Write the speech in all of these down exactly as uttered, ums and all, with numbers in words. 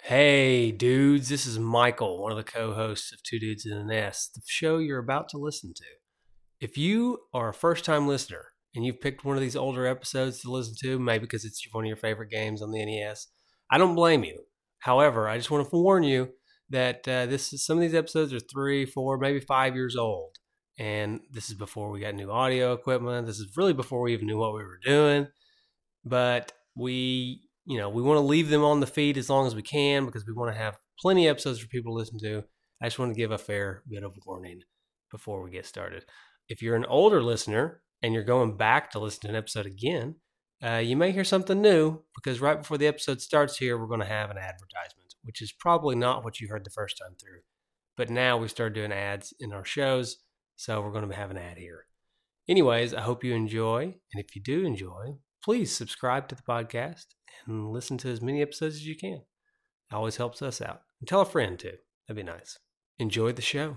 Hey, dudes, this is Michael, one of the co hosts of Two Dudes in a Nest, the show you're about to listen to. If you are a first time listener and you've picked one of these older episodes to listen to, maybe because it's one of your favorite games on the N E S, I don't blame you. However, I just want to warn you that uh, this is, some of these episodes are three, four, maybe five years old. And this is before we got new audio equipment. This is really before we even knew what we were doing. But we you know, we want to leave them on the feed as long as we can because we want to have plenty of episodes for people to listen to. I just want to give a fair bit of warning before we get started. If you're an older listener and you're going back to listen to an episode again, uh, you may hear something new because right before the episode starts here, we're going to have an advertisement, which is probably not what you heard the first time through. But now we started doing ads in our shows, so we're going to have an ad here. Anyways, I hope you enjoy. And if you do enjoy, please subscribe to the podcast and listen to as many episodes as you can. It always helps us out. And tell a friend too. That'd be nice. Enjoy the show.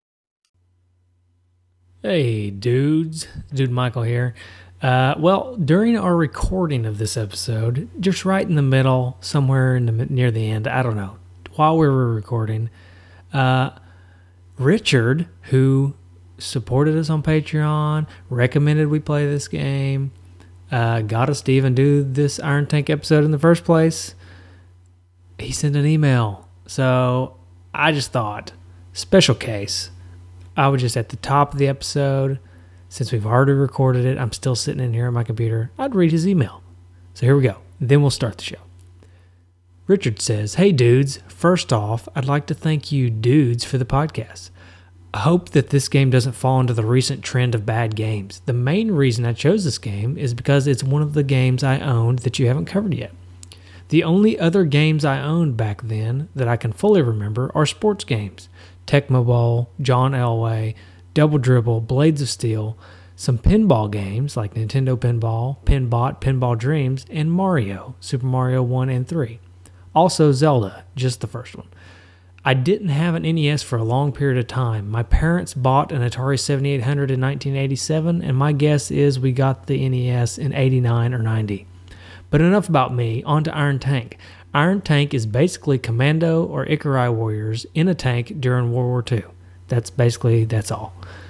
Hey, dudes. Dude Michael here. Uh, well, during our recording of this episode, just right in the middle, somewhere in the near the end, I don't know, while we were recording, uh, Richard, who supported us on Patreon, recommended we play this game, uh, got us to even do this Iron Tank episode in the first place, he sent an email. So I just thought, special case, I would just at the top of the episode, since we've already recorded it, I'm still sitting in here on my computer, I'd read his email. So here we go. Then we'll start the show. Richard says, "Hey dudes, first off, I'd like to thank you dudes for the podcast. I hope that this game doesn't fall into the recent trend of bad games. The main reason I chose this game is because it's one of the games I owned that you haven't covered yet. The only other games I owned back then that I can fully remember are sports games. Tecmo Bowl, John Elway, Double Dribble, Blades of Steel, some pinball games like Nintendo Pinball, Pinbot, Pinball Dreams, and Mario, Super Mario one and three. Also Zelda, just the first one. I didn't have an N E S for a long period of time. My parents bought an Atari seventy-eight hundred in nineteen eighty-seven, and my guess is we got the N E S in eighty-nine or ninety. But enough about me, on to Iron Tank. Iron Tank is basically Commando or Ikari warriors in a tank during World War Two. That's basically, that's all.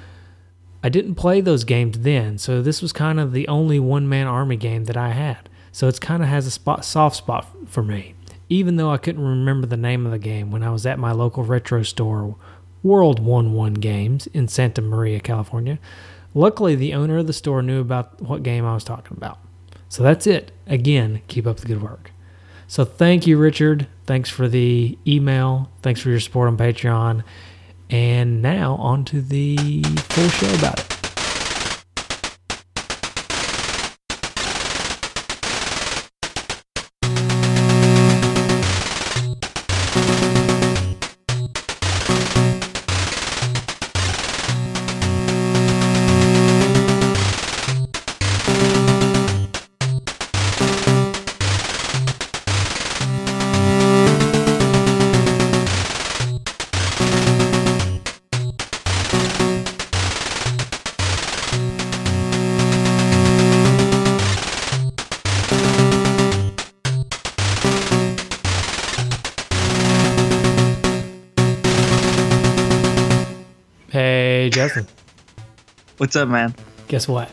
I didn't play those games then, so this was kind of the only one-man army game that I had. So it kind of has a spot, soft spot for me, even though I couldn't remember the name of the game when I was at my local retro store, World one one Games, in Santa Maria, California. Luckily, the owner of the store knew about what game I was talking about. So that's it. Again, keep up the good work. So thank you, Richard. Thanks for the email. Thanks for your support on Patreon. And now on to the full show about it. Hey, Justin. What's up, man? Guess what?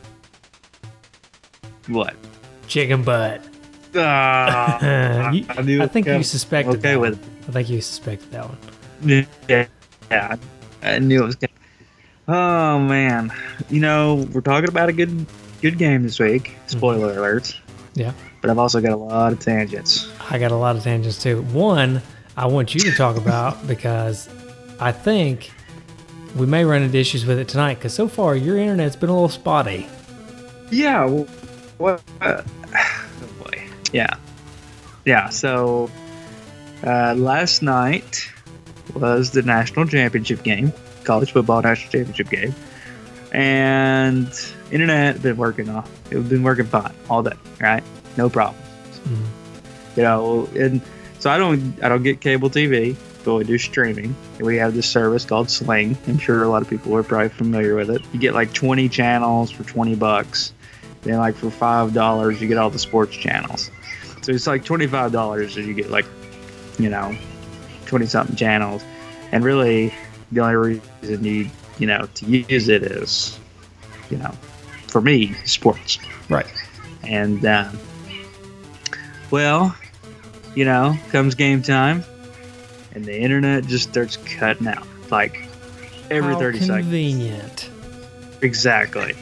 What? Chicken butt. Ah, You- I, knew I think it. you suspected Okay that with one. I think you suspected that one. it. Yeah, yeah, I knew it was good. Oh man, you know we're talking about a good, good game this week. Spoiler alerts. Yeah. But I've also got a lot of tangents. I got a lot of tangents too. One, I want you to talk about because I think we may run into issues with it tonight because so far your internet's been a little spotty. Yeah. Well, what? Uh, oh boy. Yeah. Yeah. So uh, last night was the national championship game, college football national championship game, and internet been working off. It's been working fine all day. Right. No problems. Mm-hmm. You know, and so I don't I don't get cable T V, but we do streaming. We have this service called Sling. I'm sure a lot of people are probably familiar with it. You get like twenty channels for twenty bucks. Then like for five dollars you get all the sports channels. So it's like twenty-five dollars and you get like you know, twenty something channels, and really the only reason you you know to use it is, you know, for me, sports. Right. And um, well, you know, comes game time, and the internet just starts cutting out like every How thirty seconds. Convenient. Exactly.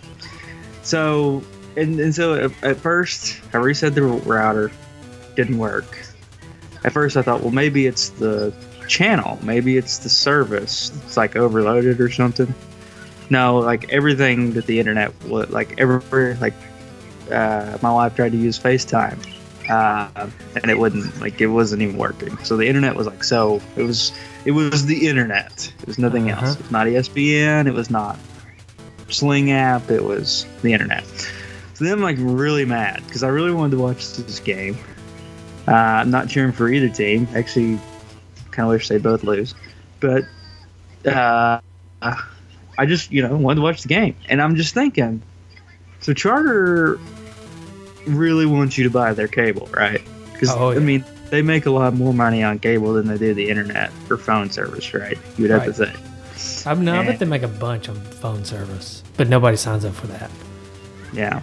So, and, and so at, at first, I reset the router, didn't work. At first, I thought, well, maybe it's the channel, maybe it's the service. It's like overloaded or something. No, like everything that the internet would, like every, like uh, my wife tried to use FaceTime, uh, and it wouldn't, like it wasn't even working. So the internet was like, so it was, it was the internet. It was nothing Uh-huh. else. It was not E S P N. It was not Sling app. It was the internet. So then I'm like really mad because I really wanted to watch this game. Uh, I'm not cheering for either team. Actually, kind of wish they both lose. But uh, I just, you know, wanted to watch the game. And I'm just thinking, so Charter really wants you to buy their cable, right? Because, Oh, yeah. I mean, they make a lot more money on cable than they do the internet or phone service, right? You would have to Right. think. I, no, I bet And- they make a bunch on phone service, but nobody signs up for that. Yeah.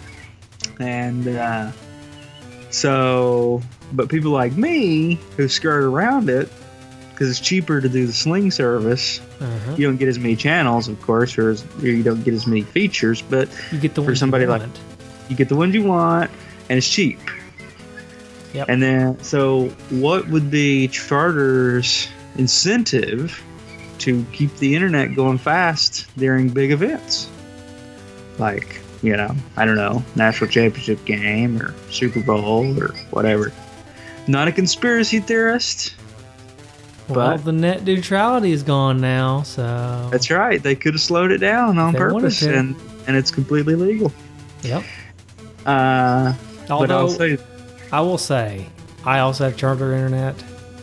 And uh, so, but people like me who skirt around it because it's cheaper to do the Sling service. Uh-huh. You don't get as many channels, of course, or, as, or you don't get as many features, but You get the for ones somebody you like- want. you get the ones you want, and it's cheap. Yep. And then, so what would be Charter's incentive to keep the internet going fast during big events? Like, you know, I don't know, national championship game or Super Bowl or whatever. Not a conspiracy theorist. Well, but- the net neutrality is gone now, so That's right. They could have slowed it down on They wanted purpose, to. and and it's completely legal. Yep. Uh, but Although I'll say, I will say, I also have Charter internet,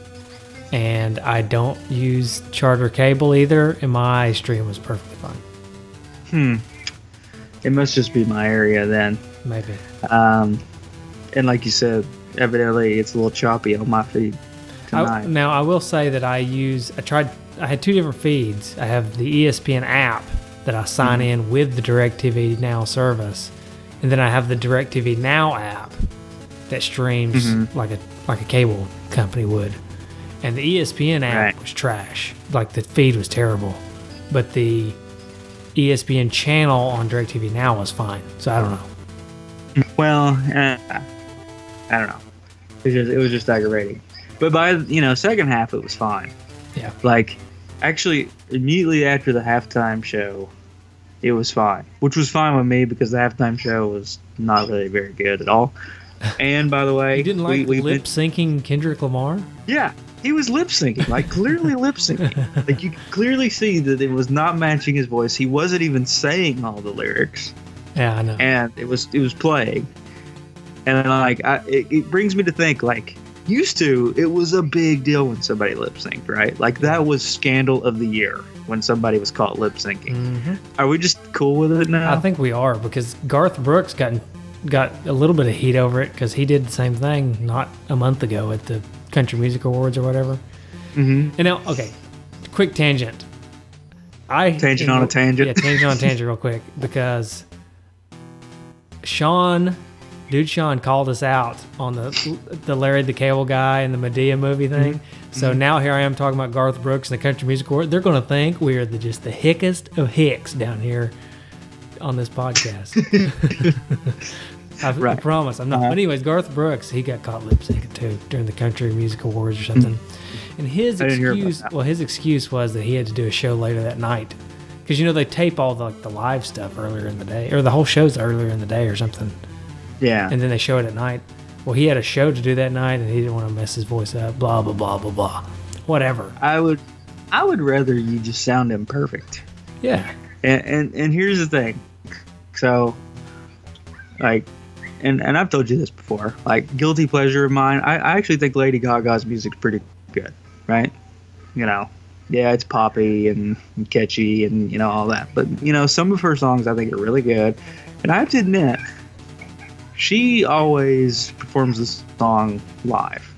and I don't use Charter cable either, and my stream was perfectly fine. hmm, it must just be my area then. Maybe. Um, and like you said, evidently it's a little choppy on my feed I, tonight. now I will say that I use. I tried. I had two different feeds. I have the E S P N app that I sign Mm-hmm. in with the DirecTV Now service, and then I have the DirecTV Now app that streams Mhm. like a like a cable company would. And the E S P N app Right. was trash. Like the feed was terrible, but the E S P N channel on DirecTV Now was fine. So I don't know. Well, uh, I don't know. It was just, it was just aggravating. But by you know second half it was fine. Yeah. Like actually immediately after the halftime show, it was fine, which was fine with me because the halftime show was not really very good at all. And by the way, You didn't like we, we lip syncing Kendrick Lamar? yeah, he was lip syncing, like clearly lip syncing. Like you could clearly see that it was not matching his voice. He wasn't even saying all the lyrics, Yeah, I know. and it was it was playing. And like, I, it, it brings me to think like. Used to, it was a big deal when somebody lip synced, right? Like that was scandal of the year when somebody was caught lip syncing. hmm Are we just cool with it now? I think we are because Garth Brooks got got a little bit of heat over it because he did the same thing not a month ago at the Country Music Awards or whatever. hmm And now, okay, quick tangent. I Tangent on a tangent. Yeah, tangent on a tangent, real quick, because Sean, dude, Sean called us out on the the Larry the Cable Guy and the Medea movie thing. Mm-hmm. So now here I am talking about Garth Brooks and the Country Music Award. They're going to think we are the, just the hickest of hicks down here on this podcast. I, I Right. promise I'm not. Uh-huh. But anyways, Garth Brooks, he got caught lip syncing too during the Country Music Awards or something. And his I didn't hear about excuse, that. well, his excuse was that he had to do a show later that night because you know they tape all the like the live stuff earlier in the day, or the whole show's earlier in the day or something, Yeah. and then they show it at night. Well, he had a show to do that night, and he didn't want to mess his voice up. Blah blah blah blah blah. Whatever. I would, I would rather you just sound imperfect. Yeah. And and, and here's the thing. So, like, and, and I've told you this before. Like, guilty pleasure of mine. I, I actually think Lady Gaga's music's pretty good, right? You know, yeah, it's poppy and, and catchy and you know all that. But you know, some of her songs I think are really good. And I have to admit, she always performs this song live.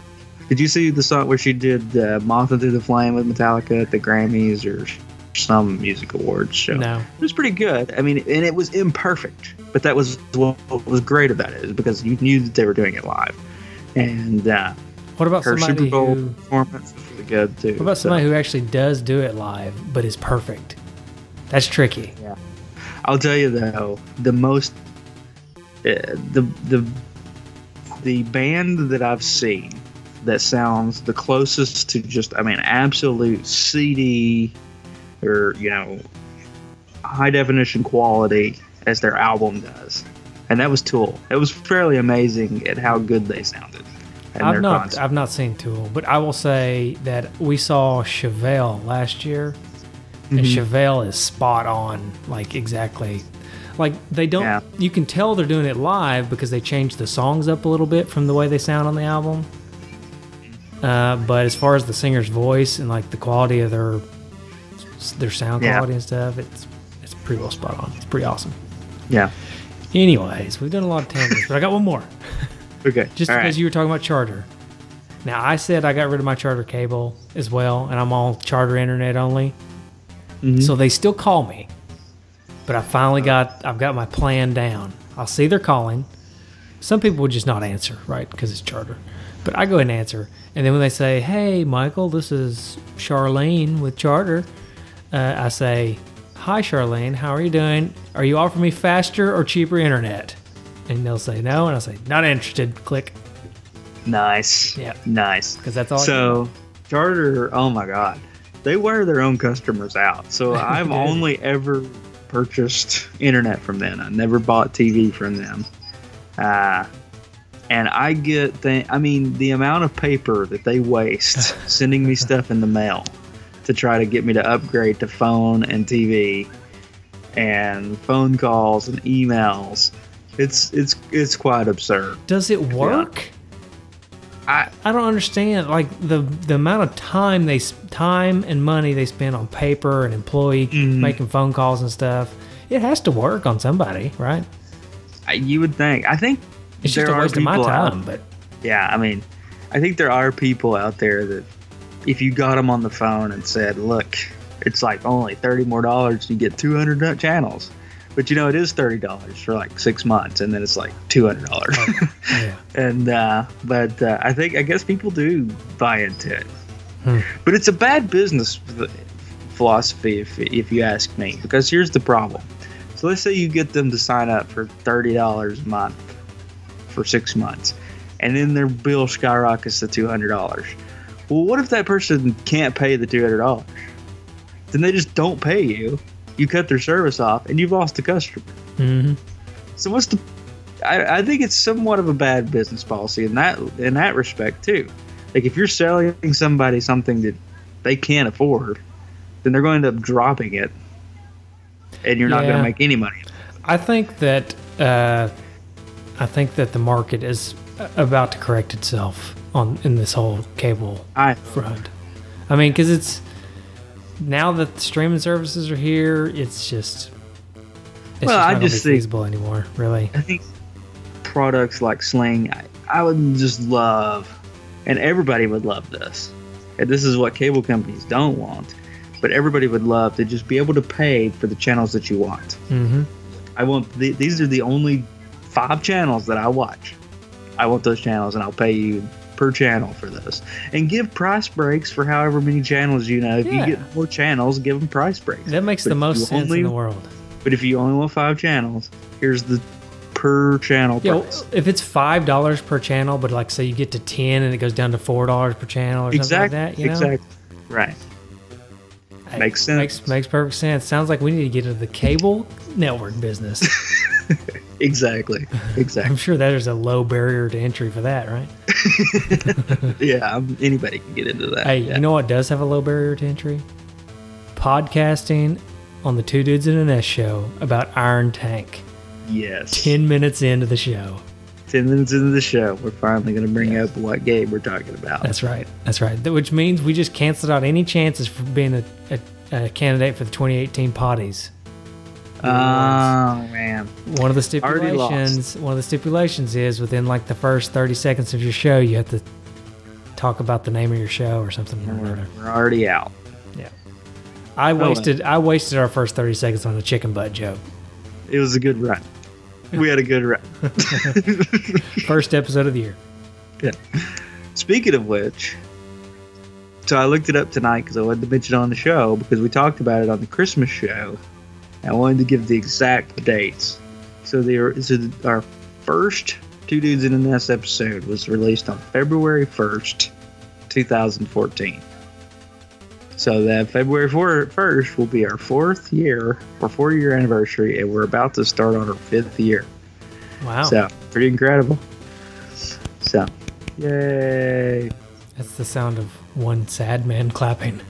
Did you see the song where she did uh, "Moth Into the Flame" with Metallica at the Grammys or some music awards show? No. It was pretty good. I mean, and it was imperfect, but that was what was great about it, is because you knew that they were doing it live. And uh, What about her somebody Super Bowl who? performance was really good too. What about So, somebody who actually does do it live but is perfect? That's tricky. Yeah. I'll tell you though, the most uh, the the the band that I've seen that sounds the closest to just, I mean, absolute C D or, you know, high definition quality as their album does, and that was Tool. It was fairly amazing at how good they sounded. in I've their not concert. I've not seen Tool, but I will say that we saw Chevelle last year, and Mhm. Chevelle is spot on, like exactly. Like they don't. Yeah. You can tell they're doing it live because they changed the songs up a little bit from the way they sound on the album. Uh, but as far as the singer's voice and like the quality of their their sound Yeah. quality and stuff, it's it's pretty well spot on. It's pretty awesome. Yeah. Anyways, we've done a lot of tangents, but I got one more. Okay. Just All because right. you were talking about Charter. Now, I said I got rid of my Charter cable as well, and I'm all Charter internet only. Mhm. So they still call me, but I finally got I've got my plan down. I'll see they're calling. Some people would just not answer, right? Because it's Charter. But I go ahead and answer, and then when they say, "Hey, Michael, this is Charlene with Charter," uh, I say, "Hi, Charlene. How are you doing? Are you offering me faster or cheaper internet?" And they'll say no, and I'll say, "Not interested." Click. Nice. Yeah. Nice. Because that's all. I So, Charter, oh my God, they wear their own customers out. So I've do. only ever purchased internet from them. I never bought T V from them. Uh, and I get, th- I mean, the amount of paper that they waste sending me stuff in the mail to try to get me to upgrade to phone and T V and phone calls and emails. It's it's it's quite absurd. Does it work? I I don't understand. Like the the amount of time they s- time and money they spend on paper and employee Mhm. making phone calls and stuff. It has to work on somebody, right? I- you would think. I think It's just there a are waste of my people out- time. But Yeah, I mean, I think there are people out there that if you got them on the phone and said, look, it's like only thirty more dollars, you get two hundred nut channels. But you know, it is thirty dollars for like six months, and then it's like two hundred dollars. yeah, and, uh, but uh, I think, I guess people do buy into it. Hmm. But it's a bad business ph- philosophy, if, if you ask me, because here's the problem. So let's say you get them to sign up for thirty dollars a month for six months, and then their bill skyrockets to two hundred dollars. Well, what if that person can't pay the two hundred dollars? Then they just don't pay you. You cut their service off, and you've lost a customer. hmm So what's the? I, I think it's somewhat of a bad business policy in that in that respect too. Like if you're selling somebody something that they can't afford, then they're going to end up dropping it, and you're not going Yeah. to make any money. I think that uh, I think that the market is about to correct itself on in this whole cable I front. I mean, because it's now that the streaming services are here, it's just it's Well, just I not just gonna be think- feasible anymore. Really, I think products like Sling, I, I would just love, and everybody would love this. And this is what cable companies don't want, but everybody would love to just be able to pay for the channels that you want. hmm I want the, these are the only five channels that I watch. I want those channels, and I'll pay you per channel for those. And give price breaks for however many channels you know. If Yeah. you get more channels, give them price breaks. that makes But the if most you sense only- in the world. But if you only want five channels, here's the per channel Yeah, price. if it's five dollars per channel, but like say you get to ten and it goes down to four dollars per channel or something Exactly. like that, you know, Exactly. Right. Hey, Makes sense. Makes makes perfect sense. Sounds like we need to get into the cable network business. Exactly. Exactly. I'm sure there's a low barrier to entry for that, right? Yeah. I'm, anybody can get into that. Hey, yeah. you know what does have a low barrier to entry? Podcasting on the Two Dudes in a Nest show about Iron Tank. Yes. Ten minutes into the show. Ten minutes into the show, we're finally going to bring up what game we're talking about. That's right. That's right. Th- Which means we just canceled out any chances for being a, a, a candidate for the twenty eighteen potties. Oh man. One of the Already lost. stipulations, one of the stipulations is within like the first thirty seconds of your show, you have to talk about the name of your show or something. Or We're, other. we're already out. Yeah. I wasted I wasted our first thirty seconds on a chicken butt joke. It was a good run. We had a good run. First episode of the year. Yeah. Speaking of which, so I looked it up tonight because I wanted to mention it on the show because we talked about it on the Christmas show. I wanted to give the exact dates. So, the, so our first Two Dudes in a Nest episode was released on February first, twenty fourteen. So that February first will be our fourth year, or four year anniversary, and we're about to start on our fifth year. Wow. So, pretty incredible. So, yay. That's the sound of one sad man clapping.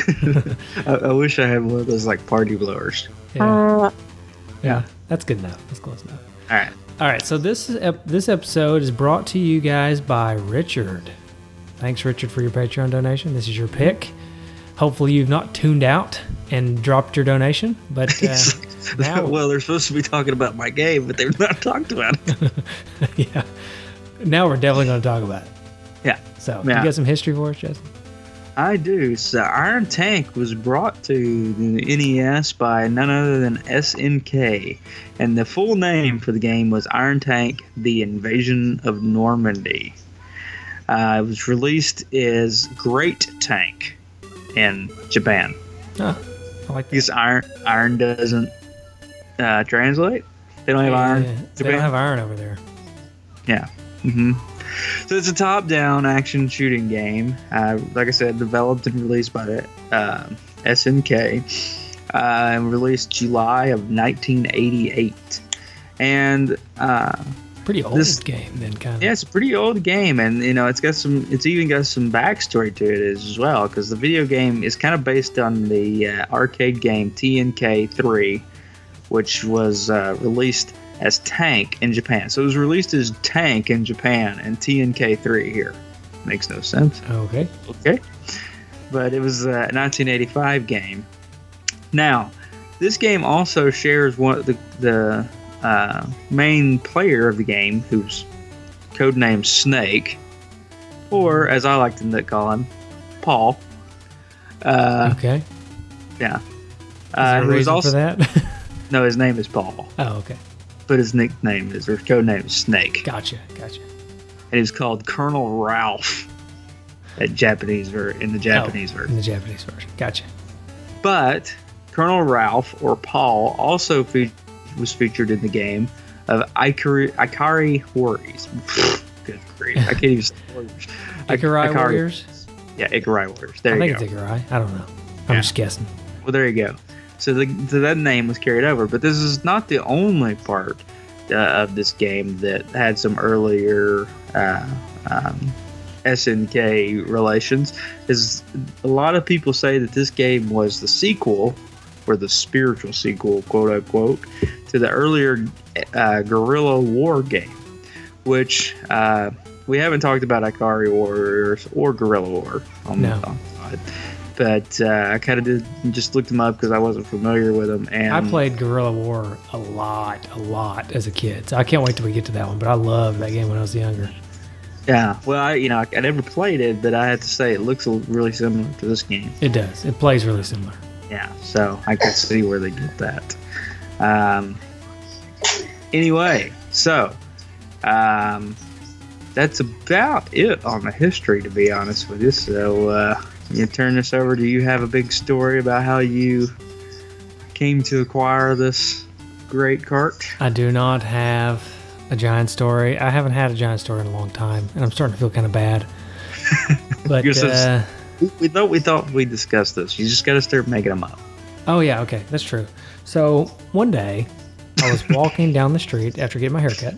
I, I wish I had one of those like party blowers. Yeah. Yeah, that's good enough. That's close enough. All right. All right, so this ep- this episode is brought to you guys by Richard. Thanks, Richard, for your Patreon donation. This is your pick. Hopefully, you've not tuned out and dropped your donation, but uh, now, well, they're supposed to be talking about my game, but they've not talked about it. yeah, now we're definitely going to talk about it. Yeah. So, Yeah. you got some history for us, Justin? I do. So, Iron Tank was brought to the N E S by none other than S N K, and the full name for the game was Iron Tank: The Invasion of Normandy. Uh, it was released as Great Tank in Japan. Oh, I like that. Because iron iron doesn't uh, translate. They don't have iron. Yeah, in they Japan? don't have iron over there. Yeah. hmm So it's a top-down action shooting game. Uh, like I said, developed and released by the uh, S N K. Uh, and released July of nineteen eighty-eight. And uh, Pretty old This- game, then, kind of. yeah, it's a pretty old game, and you know it's got some. It's even got some backstory to it as well, because the video game is kind of based on the uh, arcade game T N K three, which was uh, released as Tank in Japan. So it was released as Tank in Japan and T N K three here. Makes no sense. Okay. Okay, but it was a nineteen eighty-five game. Now, this game also shares one of the the uh, main player of the game, who's codenamed Snake, or as I like to call him, Paul. Uh, Okay. yeah. Is there Uh, a who was reason also for that? no, his name is Paul, Oh, okay. but his nickname is or codename is Snake, Gotcha. Gotcha. and he's called Colonel Ralph. At Japanese ver- in the Japanese Oh, version. in the Japanese version. Gotcha. But Colonel Ralph, or Paul, also fe- was featured in the game of Ikari, Ikari Warriors. Good grief. I can't even say warriors. Ikarai Ikari- Warriors? Yeah, Ikari Warriors. There I you think go. it's Ikarai. I don't know. I'm Yeah. just guessing. Well, there you go. So, the, so that name was carried over. But this is not the only part uh, of this game that had some earlier uh, um, S N K relations. Is a lot of people say that this game was the sequel, or the spiritual sequel, quote unquote, to the earlier uh, Guerrilla War game, which uh, we haven't talked about Ikari Warriors or Guerrilla War on No. the on the side. But uh, I kind of did just looked them up because I wasn't familiar with them. And I played Guerrilla War a lot, a lot as a kid. So I can't wait till we get to that one. But I loved that game when I was younger. Yeah, well, I you know I, I never played it, but I have to say it looks a- really similar to this game. It does. It plays really similar. Yeah, so I can see where they get that. Um, anyway, so um, that's about it on the history, to be honest with you. So uh, you turn this over. Do you have a big story about how you came to acquire this great cart? I do not have a giant story. I haven't had a giant story in a long time, and I'm starting to feel kind of bad. But You're so- uh, We, we thought we thought we discussed this. You just got to start making them up. oh yeah, okay, that's true. So one day, I was walking down the street after getting my haircut,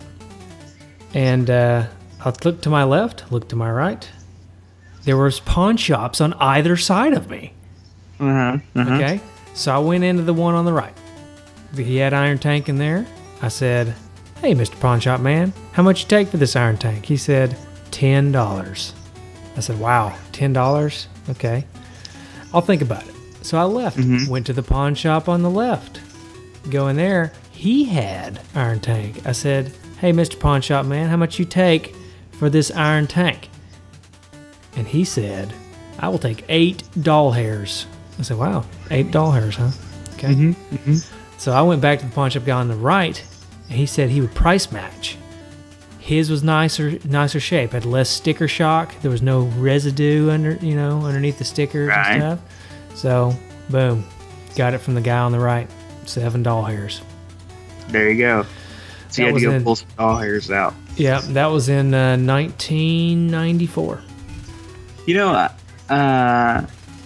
and uh, I looked to my left, looked to my right. There was pawn shops on either side of me. Uh huh. Uh-huh. Okay, so I went into the one on the right. He had Iron Tank in there. I said, "Hey, Mister Pawn Shop Man, how much you take for this Iron Tank?" He said, ten dollars. I said, "Wow, ten dollars? Okay, I'll think about it." So I left, went to the pawn shop on the left. Go in there. He had Iron Tank. I said, "Hey, Mister Pawn Shop Man, how much you take for this Iron Tank?" and he said, I will take eight doll hairs. I said, wow, eight doll hairs, huh? Okay. Mm-hmm, mm-hmm. So I went back to the pawn shop guy on the right, and he said he would price match. His was nicer, nicer shape, had less sticker shock. There was no residue under, you know, underneath the stickers Right. and stuff. So, boom, got it from the guy on the right. Seven doll hairs. There you go. So That you had was to go in- pull some doll hairs out. Yeah, that was in uh, nineteen ninety-four. You know, uh,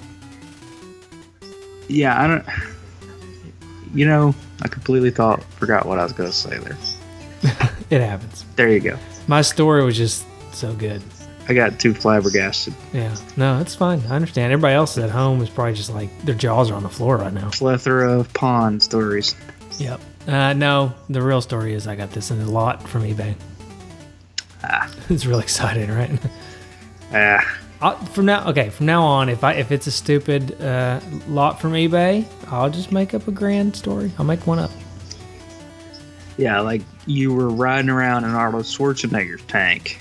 yeah, I don't. You know, I completely thought, forgot what I was going to say there. It happens. There you go. My story was just so good. I got too flabbergasted. Yeah, no, it's fine. I understand. Everybody else at home is probably just like their jaws are on the floor right now. Plethora of pawn stories. Yep. Uh, no, the real story is I got this in a lot from eBay. Ah, It's really exciting, right? ah. I'll, from now, okay, from now on, if I if it's a stupid uh, lot from eBay, I'll just make up a grand story. I'll make one up. Yeah, like you were riding around in Arnold Schwarzenegger's tank.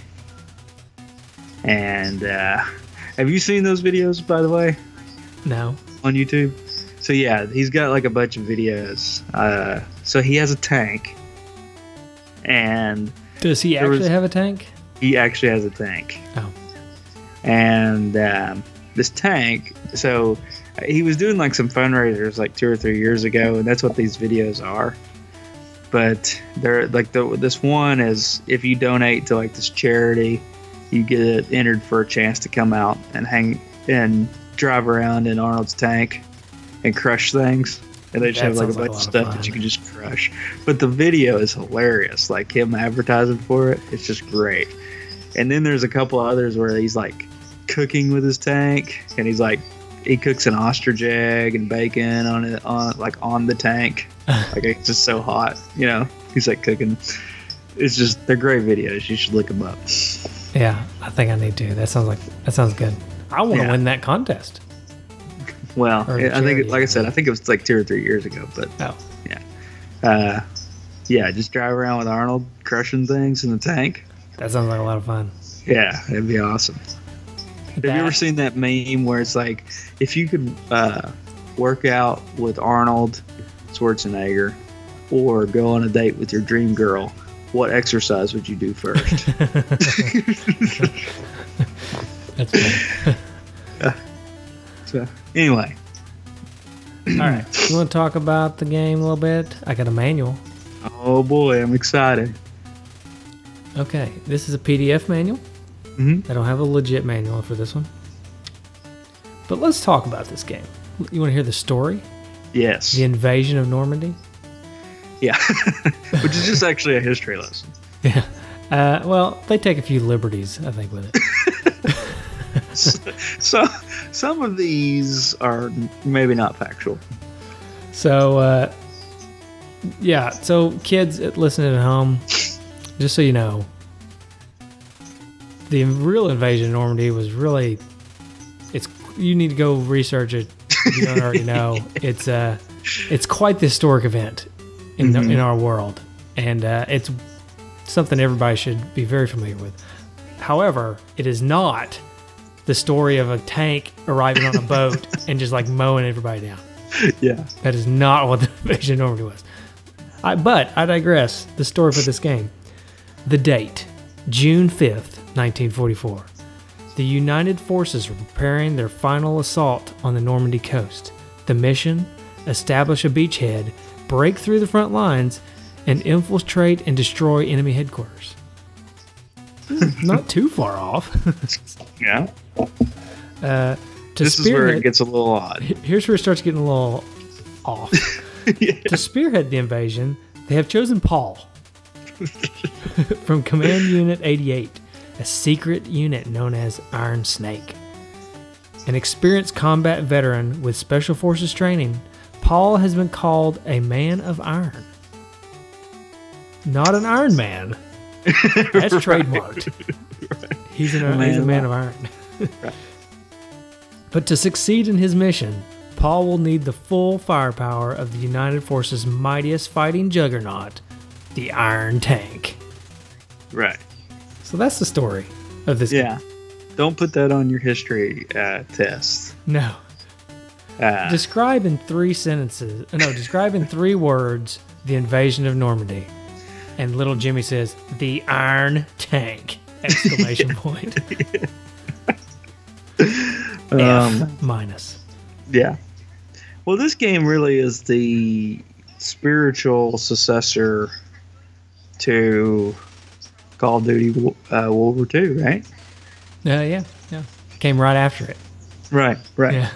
And uh, have you seen those videos, by the way, No. on YouTube? So yeah, he's got like a bunch of videos. Uh, so he has a tank, and Does he There actually was- have a tank? he actually has a tank. Oh. And um, this tank, so he was doing like some fundraisers like two or three years ago, and that's what these videos are. But they're like the this one is if you donate to like this charity, you get entered for a chance to come out and hang and drive around in Arnold's tank and crush things. And they just That have like a sounds like bunch a of lot of stuff that fun. you can just crush. But the video is hilarious. Like him advertising for it, it's just great. And then there's a couple others where he's like cooking with his tank, and he's like he cooks an ostrich egg and bacon on it on like on the tank. Like it's just so hot, you know. He's like cooking. It's just they're great videos. You should look them up. Yeah, I think I need to. That sounds like that sounds good. I want to Yeah. win that contest. Well, Or I think, charity, it, like I said, yeah. I think it was like two or three years ago. But Oh, uh, yeah, just drive around with Arnold crushing things in the tank. that sounds like a lot of fun. Yeah, it'd be awesome. Have you ever That- seen that meme where it's like, if you could uh, work out with Arnold Schwarzenegger or go on a date with your dream girl, what exercise would you do first? That's funny. So, anyway, All right. You want to talk about the game a little bit? I got a manual. oh boy, I'm excited. Okay. This is a P D F manual. Mhm. I don't have a legit manual for this one. But let's talk about this game. You want to hear the story? Yes. The invasion of Normandy? Yeah. Which is just actually a history lesson. Yeah. Uh, well, they take a few liberties, I think, with it. So, some of these are maybe not factual. So, uh, yeah. So, kids listening at home, just so you know, the real invasion of Normandy was really, it's, you need to go research it if you don't already know. It's, uh, it's quite the historic event in, the, in our world. And uh, it's something everybody should be very familiar with. However, it is not the story of a tank arriving on a boat and just like mowing everybody down. Yeah. That is not what the invasion of Normandy was. I, but I digress. The story for this game. The date, June fifth, nineteen forty-four. The United forces were preparing their final assault on the Normandy coast. The mission, establish a beachhead, break through the front lines, and infiltrate and destroy enemy headquarters. Not too far off. Yeah. Uh, to This is where spearhead- it gets a little odd. Here's where it starts getting a little off. Yeah. To spearhead the invasion, they have chosen Paul from Command Unit eighty-eight, a secret unit known as Iron Snake. An experienced combat veteran with Special Forces training, Paul has been called a man of iron. Not an Iron Man. That's trademarked. He's, an, A he's a man man of of iron. But to succeed in his mission, Paul will need the full firepower of the United Forces' mightiest fighting juggernaut, the Iron Tank. Right. So that's the story of this Yeah. don't put that on your history uh, test. No. Uh, Describe in three sentences. No, describe in three words the invasion of Normandy. And little Jimmy says, "The Iron Tank!" Exclamation point. um, F minus. Yeah. Well, this game really is the spiritual successor to Call of Duty uh, World War Two, right? Uh, yeah, yeah. Came right after it. Right, right. Yeah.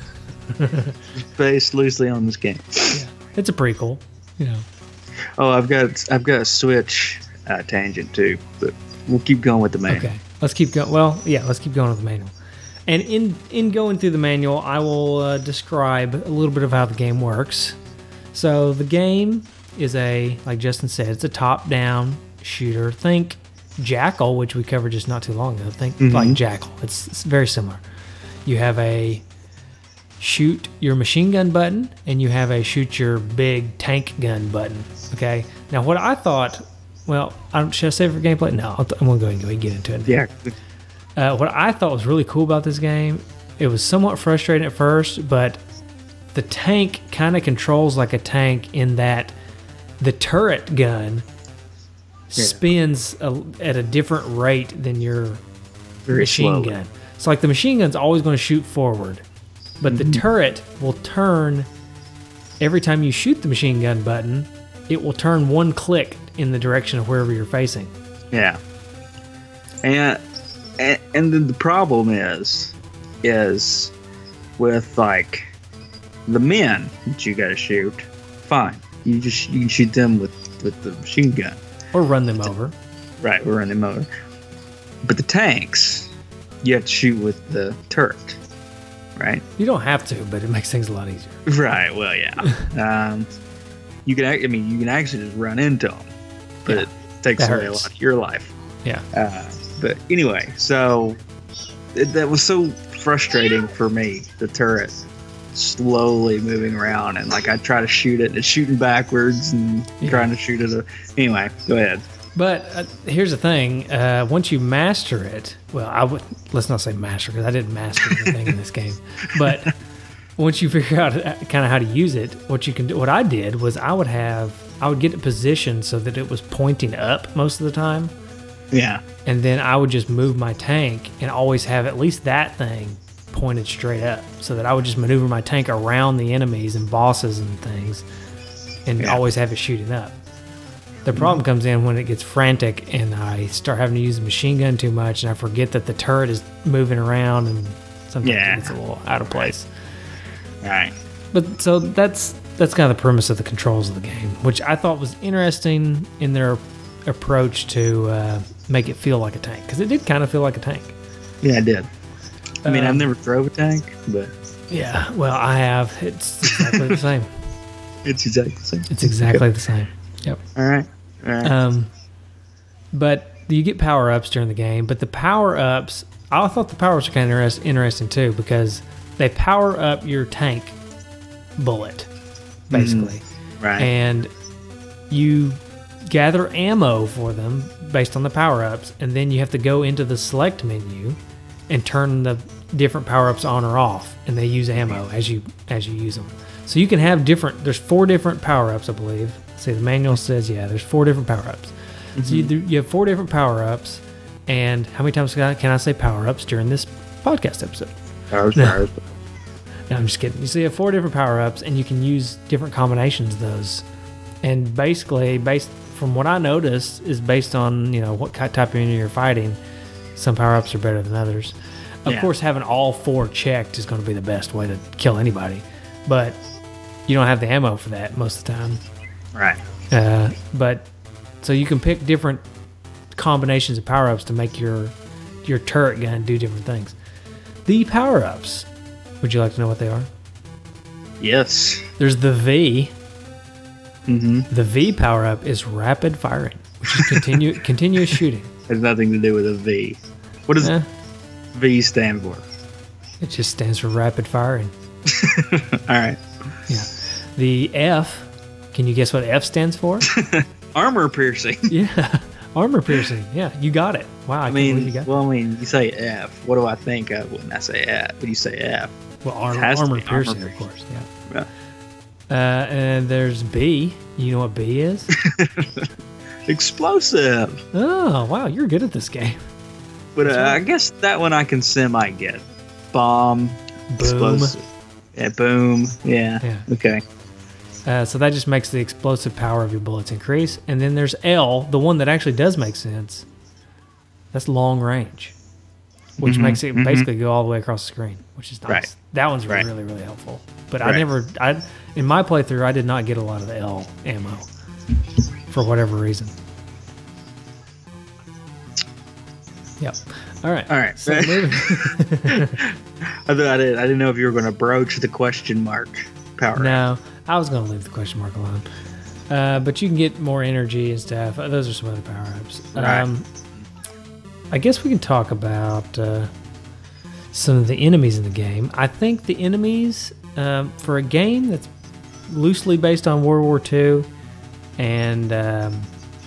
Based loosely on this game. Yeah. It's a prequel, you know. Oh, I've got I've got a Switch uh, tangent too, but we'll keep going with the manual. Okay, let's keep going. Well, yeah, let's keep going with the manual. And in in going through the manual, I will uh, describe a little bit of how the game works. So the game is a, like Justin said, it's a top-down shooter. Think Jackal, which we covered just not too long ago. Think Mhm. like Jackal. It's, it's very similar. You have a shoot your machine gun button, and you have a shoot your big tank gun button. Okay. Now, what I thought, well, um, should I save it for gameplay? No, I'll th- I'm going to go ahead and get into it. Yeah. Uh, what I thought was really cool about this game, it was somewhat frustrating at first, but the tank kind of controls like a tank in that the turret gun Yeah. spins a, at a different rate than your Very machine slowly. gun. So like the machine gun's always going to shoot forward, but Mm-hmm. the turret will turn every time you shoot the machine gun button. It will turn one click in the direction of wherever you're facing. Yeah. And and, and then the problem is is with like the men that you got to shoot. Fine, you just you can shoot them with with the machine gun. Or run them over. Right, we're running motor. But the tanks, you have to shoot with the turret. Right. You don't have to, but it makes things a lot easier. Right. Well, yeah. um, you can. ac- I mean, you can actually just run into them, but Yeah, it takes that away a hurts. lot of your life. Yeah. Uh, but anyway, so it, that was so frustrating for me. The turret slowly moving around, and like I try to shoot it, and it's shooting backwards, and Yeah. trying to shoot it. Anyway, go ahead. But uh, here's the thing: uh, once you master it, well, I would let's not say master because I didn't master anything in this game. But once you figure out kind of how to use it, what you can do, what I did was I would have I would get it positioned so that it was pointing up most of the time, Yeah. and then I would just move my tank and always have at least that thing pointed straight up, so that I would just maneuver my tank around the enemies and bosses and things, and Yeah. always have it shooting up. The problem comes in when it gets frantic and I start having to use the machine gun too much, and I forget that the turret is moving around, and sometimes Yeah. it gets a little out of place. All right. But so that's that's kind of the premise of the controls of the game, which I thought was interesting in their approach to uh, make it feel like a tank, because it did kind of feel like a tank. Yeah, I did. I mean, I've Um, never drove a tank, but Yeah, well, I have. It's exactly the same. it's exactly the same. It's exactly the same. Yep. All right. All right. Um, but you get power ups during the game. But the power ups, I thought the power ups are kind of interest, interesting too, because they power up your tank bullet, basically, right. and you gather ammo for them based on the power ups, and then you have to go into the select menu and turn the different power ups on or off, and they use ammo as you as you use them. So you can have different. There's four different power ups, I believe. See, the manual says yeah. There's four different power ups. So you, you have four different power ups, and how many times can I, can I say power ups during this podcast episode? Powers, No. powers. No, I'm just kidding. You see, you have four different power ups, and you can use different combinations of those. And basically, based from what I noticed, is based on you know what ki- type of enemy you're fighting. Some power ups are better than others. Of Yeah. course, having all four checked is going to be the best way to kill anybody, but you don't have the ammo for that most of the time. Right. Uh, but so you can pick different combinations of power ups to make your your turret gun do different things. The power ups. Would you like to know what they are? Yes. There's the V. Mm-hmm. The V power up is rapid firing, which is continu- continuous shooting. Has nothing to do with a V. What does Eh, V stand for? it just stands for rapid firing. All right. Yeah. The F. Can you guess what F stands for? Armor piercing. Yeah. Armor piercing. Yeah, you got it. Wow, I, I can't believe mean, you got well, I mean, you say F. What do I think of when I say F? When you say F? it. Well, armor, has to armor be armor piercing, of piercing. course. Yeah. Yeah. Uh, and there's B. You know what B is? Explosive. Oh, wow, you're good at this game. But uh, That's right. I guess that one I can semi get. Bomb. Boom. Explosive. Yeah, boom. Yeah. Yeah. Okay. Uh, so that just makes the explosive power of your bullets increase. And then there's L, the one that actually does make sense. That's long range, which Mhm, makes it mhm. basically go all the way across the screen, which is nice. Right. That one's Right. really, really helpful. But I Right. never, I in my playthrough, I did not get a lot of the L ammo for whatever reason. Yep. All right. All right. So moving. I thought I didn't, I didn't know if you were going to broach the question mark power. No, I was going to leave the question mark alone. Uh, but you can get more energy and stuff. Uh, Those are some other power ups. Right. Um, I guess we can talk about uh, some of the enemies in the game. I think the enemies, um, for a game that's loosely based on World War Two, and um,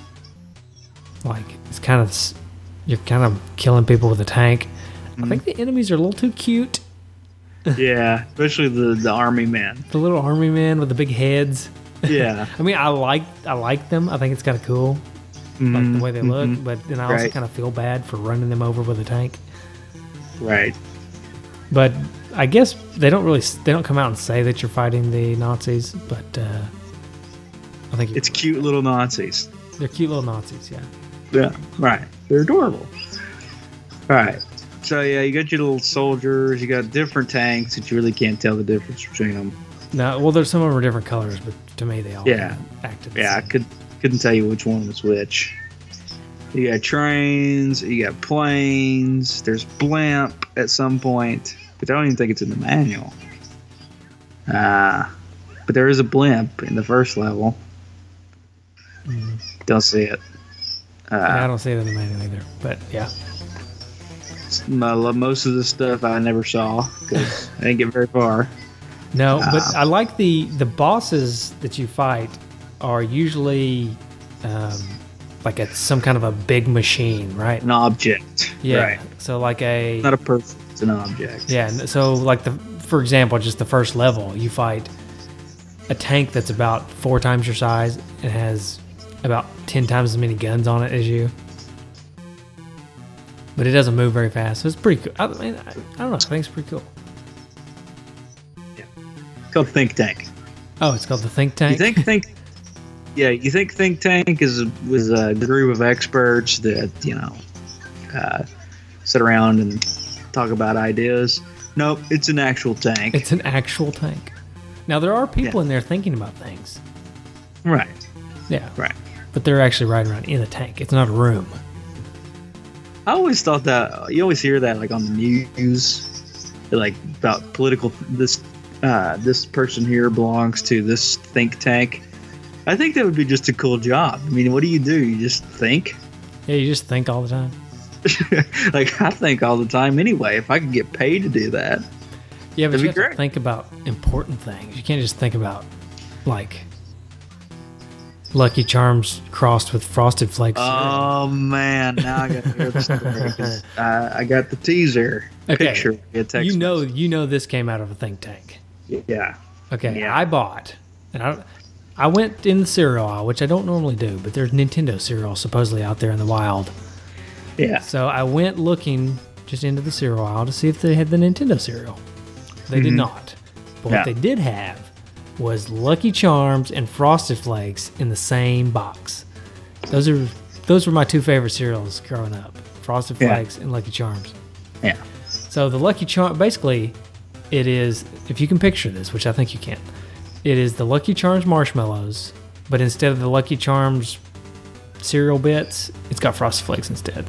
like it's kind of s- you're kind of killing people with a tank. I think the enemies are a little too cute. Yeah, especially the, the army man. The little army men with the big heads. Yeah. I mean, I like I like them. I think it's kind of cool, like the way they look. Mhm. But then I also Right. kind of feel bad for running them over with a tank. Right. But I guess they don't really they don't come out and say that you're fighting the Nazis. But uh, I think It's cute little Nazis. they're cute little Nazis. Yeah. Yeah. Right. They're adorable. All right. So yeah, you got your little soldiers. You got different tanks that you really can't tell the difference between them. No, well, there's some of them are different colors, but to me they all Yeah. acted. the Yeah, I same. could couldn't tell you which one was which. You got trains. You got planes. There's blimp at some point, but I don't even think it's in the manual. Uh, but there is a blimp in the first level. Mhm. Don't see it. Yeah, I Uh, don't see it in the manual either. But yeah. my, most of the stuff I never saw because I didn't get very far. No, but Ah. I like the the bosses that you fight are usually um, like a, some kind of a big machine, right? An object. Yeah. Right. So like a Not a person. It's an object. yeah. n- So like the for example, just the first level, you fight a tank that's about four times your size and has about ten times as many guns on it as you. But it doesn't move very fast, so it's pretty cool. I mean, I, I don't know. I think it's pretty cool. It's called Think Tank. Oh, it's called the Think Tank. You think think yeah, you think Think Tank is was a group of experts that, you know, uh, sit around and talk about ideas. Nope, it's an actual tank. It's an actual tank. Now there are people Yeah. in there thinking about things. right. Yeah. Right. But they're actually riding around in a tank. It's not a room. I always thought that you always hear that like on the news, like about political this uh, this person here belongs to this think tank. I think that would be just a cool job. I mean, what do you do? You just think? Yeah, you just think all the time. Like I think all the time anyway. If I could get paid to do that, Yeah, but That'd you be have to great. think about important things. You can't just think about like Lucky Charms crossed with Frosted Flakes. oh man, now I got to hear the story. 'Cause, uh, I got the teaser Okay. picture. via text you know, message. you know this came out of a think tank. Yeah. Okay, Yeah. I bought, and I, I went in the cereal aisle, which I don't normally do, but there's Nintendo cereal supposedly out there in the wild. Yeah. So I went looking just into the cereal aisle to see if they had the Nintendo cereal. They did Mhm. not. But Yeah. what they did have was Lucky Charms and Frosted Flakes in the same box. Those are those were my two favorite cereals growing up: Frosted Yeah. Flakes and Lucky Charms. Yeah. So the Lucky Charm, basically, it is, if you can picture this, which I think you can, it is the Lucky Charms marshmallows, but instead of the Lucky Charms cereal bits, it's got Frosted Flakes instead.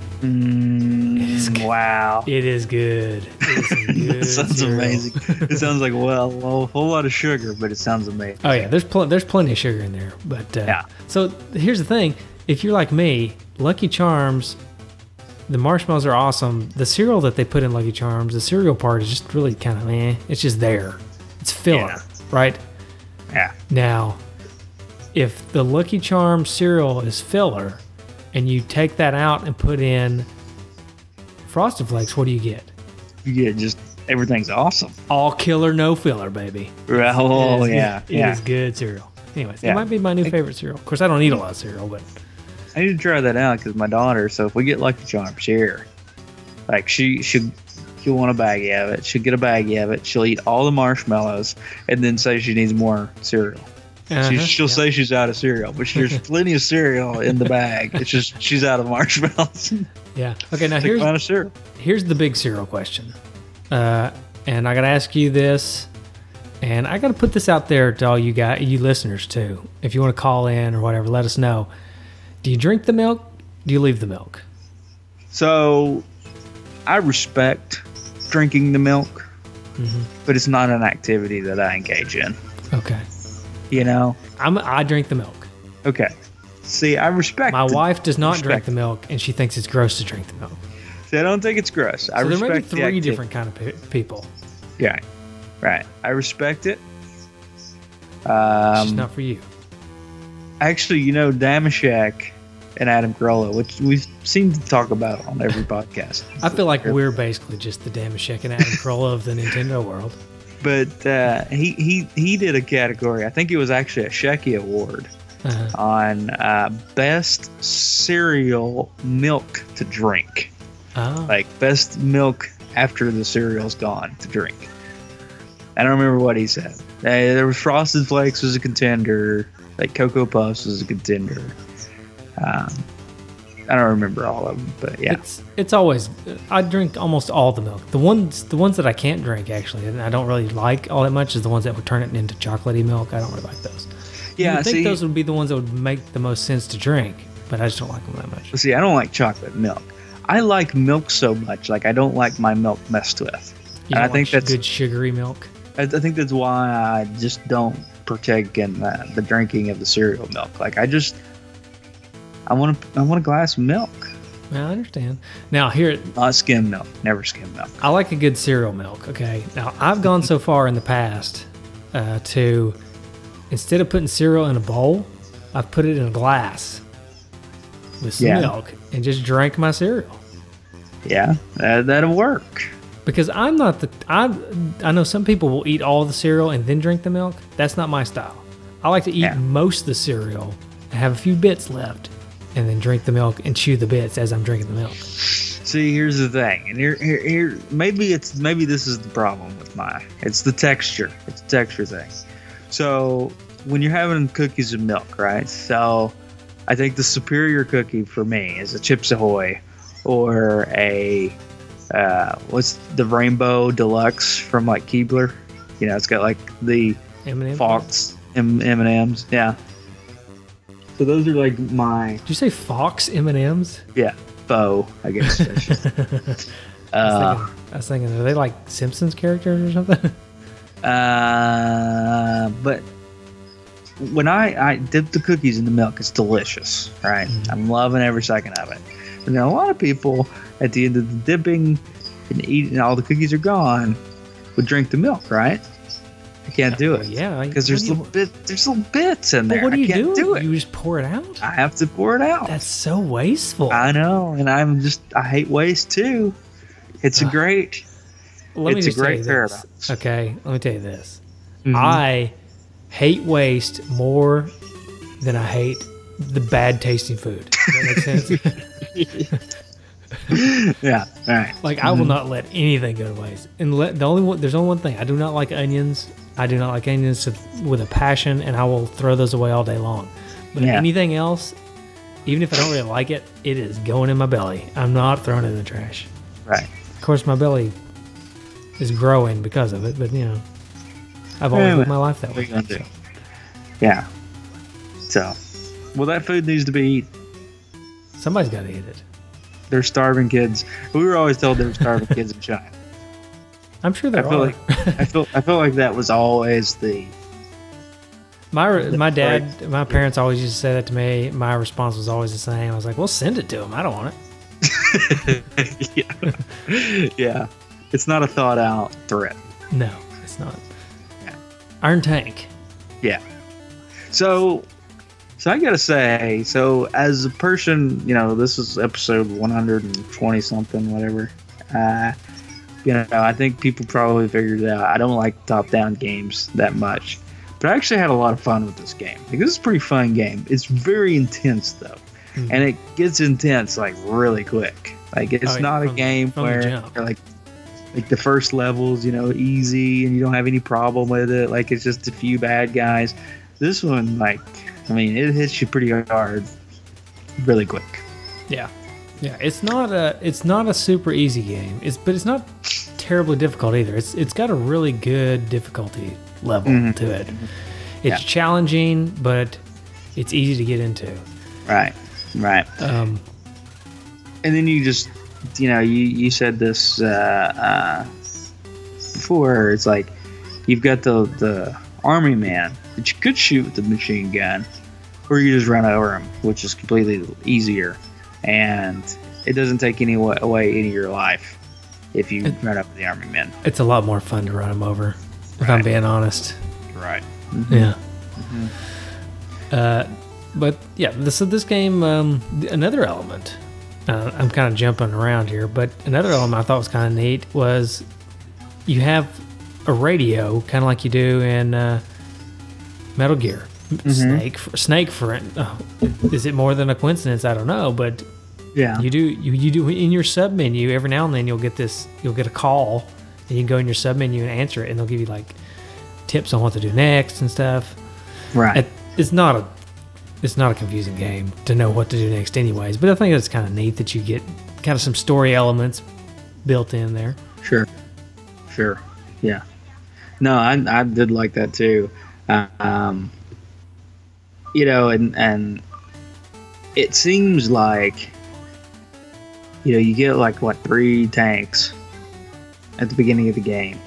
Mm, wow. It is good. It is some good That sounds cereal. amazing. It sounds like well, well, a whole lot of sugar, but it sounds amazing. Oh yeah, there's pl- there's plenty of sugar in there, but uh, Yeah. So here's the thing: if you're like me, Lucky Charms, the marshmallows are awesome. The cereal that they put in Lucky Charms, the cereal part is just really kind of eh. It's just there. It's filler, Yeah. right? Yeah. Now, if the Lucky Charms cereal is filler, and you take that out and put in Frosted Flakes, what do you get? You get just everything's awesome. All killer, no filler, baby. Oh, It is yeah. good. It yeah. is good cereal. Anyways, Yeah. it might be my new favorite cereal. Of course, I don't eat a lot of cereal, but I need to try that out because my daughter, so if we get Lucky Charms here, like she should, she'll want a baggie of it. She'll get a baggie of it. She'll eat all the marshmallows and then say she needs more cereal. uh-huh, She, she'll yeah. say she's out of cereal, but there's plenty of cereal in the bag. It's just she's out of marshmallows. Yeah. Okay, now Take here's amount of cereal. here's the big cereal question. Uh, and I got to ask you this, and I got to put this out there to all you guys, you listeners too. If you want to call in or whatever, let us know. Do you drink the milk? Do you leave the milk? So I respect drinking the milk, Mhm. but it's not an activity that I engage in. Okay. You know? I'm I drink the milk. Okay. See, I respect My the- wife does not drink respect the milk, and she thinks it's gross to drink the milk. See, I don't think it's gross. I So there respect may be the three activity. different kind of pe- people. Yeah. Right. I respect it. It's Um, just not for you. Actually, you know, Damashek and Adam Carolla, which we seem to talk about on every podcast. I feel like we're basically just the Damashek and Adam Carolla of the Nintendo world. But uh, he, he, he did a category, I think it was actually a Shecky Award, Uh-huh. on uh, best cereal milk to drink. Oh. Like, best milk after the cereal's gone to drink. I don't remember what he said. Uh, there was Frosted Flakes was a contender. Like, Cocoa Puffs was a contender. Um, I don't remember all of them, but yeah. It's it's always I drink almost all the milk. The ones the ones that I can't drink actually, and I don't really like all that much, is the ones that would turn it into chocolatey milk. I don't really like those. You Yeah, would think see, those would be the ones that would make the most sense to drink, but I just don't like them that much. see, I don't like chocolate milk. I like milk so much, like I don't like my milk messed with. You And I don't think like that's good sugary milk. I, I think that's why I just don't partake in uh, the drinking of the cereal milk. Like I just, I want to, I want a glass of milk, I understand. Now here, not skim milk, never skim milk. I like a good cereal milk. Okay. Now I've gone so far in the past uh, to instead of putting cereal in a bowl, I've put it in a glass with some Yeah. milk and just drank my cereal. Yeah, that, that'll work. Because I'm not the I I know some people will eat all the cereal and then drink the milk. That's not my style. I like to eat Yeah. most of the cereal and have a few bits left, and then drink the milk and chew the bits as I'm drinking the milk. See, here's the thing, and here, here, here, maybe it's maybe this is the problem with my. It's the texture. It's a texture thing. So when you're having cookies and milk, right? So I think the superior cookie for me is a Chips Ahoy, or a uh, what's the Rainbow Deluxe from like Keebler. You know, it's got like the M and M. Fox M and M's. Yeah. So those are like my Did you say Fox M and M's? yeah foe, I guess. I should- I, was uh, thinking, I was thinking, are they like Simpsons characters or something? Uh, but when I, I dip the cookies in the milk, it's delicious, right? Mhm. I'm loving every second of it. And then a lot of people, at the end of the dipping and eating, all the cookies are gone, would drink the milk, right? I can't do Well, it yeah, because what there's do you- little bit, there's little bits in But there. what do I you can't do? do it. You just pour it out? I have to pour it out. That's so wasteful. I know, and I'm just I hate waste too. It's a Ugh. great. Let me it's a just tell great you paradox. this. Okay, let me tell you this. Mhm. I hate waste more than I hate the bad tasting food. Does that make sense? Yeah, all right. Like I will not let anything go to waste. And let, the only one, there's only one thing. I do not like onions. I do not like onions to, with a passion, and I will throw those away all day long. But Yeah. anything else, even if I don't really like it, it is going in my belly. I'm not throwing it in the trash. Right. Of course, my belly is growing because of it, but you know, I've always Yeah, lived but my life that What are way. you gonna do? Yeah. So, well, that food needs to be eaten. Somebody's got to eat it. They're starving kids. We were always told there were starving kids in China. I'm sure I there feel are. like I feel I feel like that was always the My my dad, my parents always used to say that to me. My response was always the same. I was like, "Well, send it to him. I don't want it." yeah yeah. It's not a thought out threat. No, it's not. Yeah. Iron Tank. Yeah. So So I gotta say, so as a person, you know, this is episode one hundred twenty something, whatever. Uh, you know, I think people probably figured it out. I don't like top-down games that much, but I actually had a lot of fun with this game. Like, this is a pretty fun game. It's very intense though, mm-hmm. and it gets intense like really quick. Like it's oh, not from, a game where like like the first level's, you know, easy and you don't have any problem with it. Like it's just a few bad guys. This one, like, I mean, it hits you pretty hard, really quick. Yeah, yeah. It's not a it's not a super easy game. It's but it's not terribly difficult either. It's it's got a really good difficulty level mm-hmm. to it. It's yeah. challenging, but it's easy to get into. Right, right. Um, and then you just, you know, you you said this uh, uh, before. It's like you've got the the army man that you could shoot with the machine gun, or you just run over him, which is completely easier, and it doesn't take any wa- away any of your life if you it, run up to the army man. It's a lot more fun to run him over, if right. I'm being honest. Right. Mm-hmm. Yeah. Mm-hmm. Uh, but yeah, this this game, um, another element. Uh, I'm kind of jumping around here, but another element I thought was kind of neat was you have a radio, kind of like you do in uh, Metal Gear. Mm-hmm. Snake, for, Snake for oh, is it more than a coincidence? I don't know, but yeah, you do you, you do in your sub menu every now and then you'll get this you'll get a call and you can go in your sub menu and answer it, and they'll give you like tips on what to do next and stuff. Right. It, it's not a it's not a confusing game to know what to do next, anyways. But I think it's kind of neat that you get kind of some story elements built in there. Sure. Sure. Yeah. No, I I did like that too. Uh, um. You know, and and it seems like, you know, you get like what three tanks at the beginning of the game,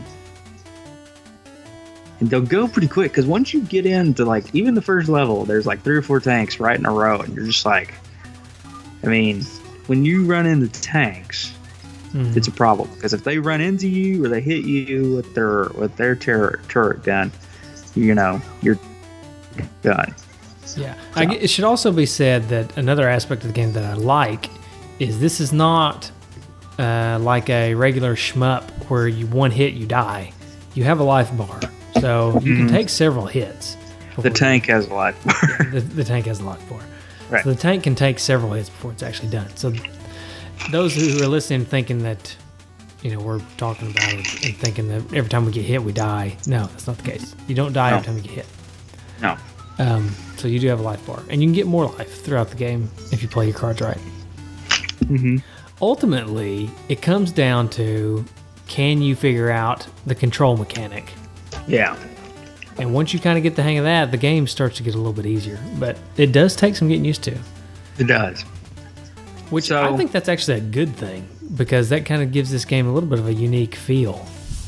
and they'll go pretty quick because once you get into like even the first level, there's like three or four tanks right in a row, and you're just like, I mean, when you run into tanks, mm-hmm. it's a problem because if they run into you or they hit you with their with their turret turret gun, you know, you're done. Yeah, I, it should also be said that another aspect of the game that I like is this is not uh, like a regular shmup where you one hit you die. You have a life bar, so you mm-hmm. can take several hits. The tank has a life bar. the, the tank has a life bar. Right. So the tank can take several hits before it's actually done. So those who are listening thinking that, you know, we're talking about it and thinking that every time we get hit we die. No, that's not the case. You don't die no. every time you get hit. No. Um, so you do have a life bar, and you can get more life throughout the game if you play your cards right. Mm-hmm. Ultimately, it comes down to, can you figure out the control mechanic? Yeah. And once you kind of get the hang of that, the game starts to get a little bit easier. But it does take some getting used to. It does. Which so, I think that's actually a good thing, because that kind of gives this game a little bit of a unique feel.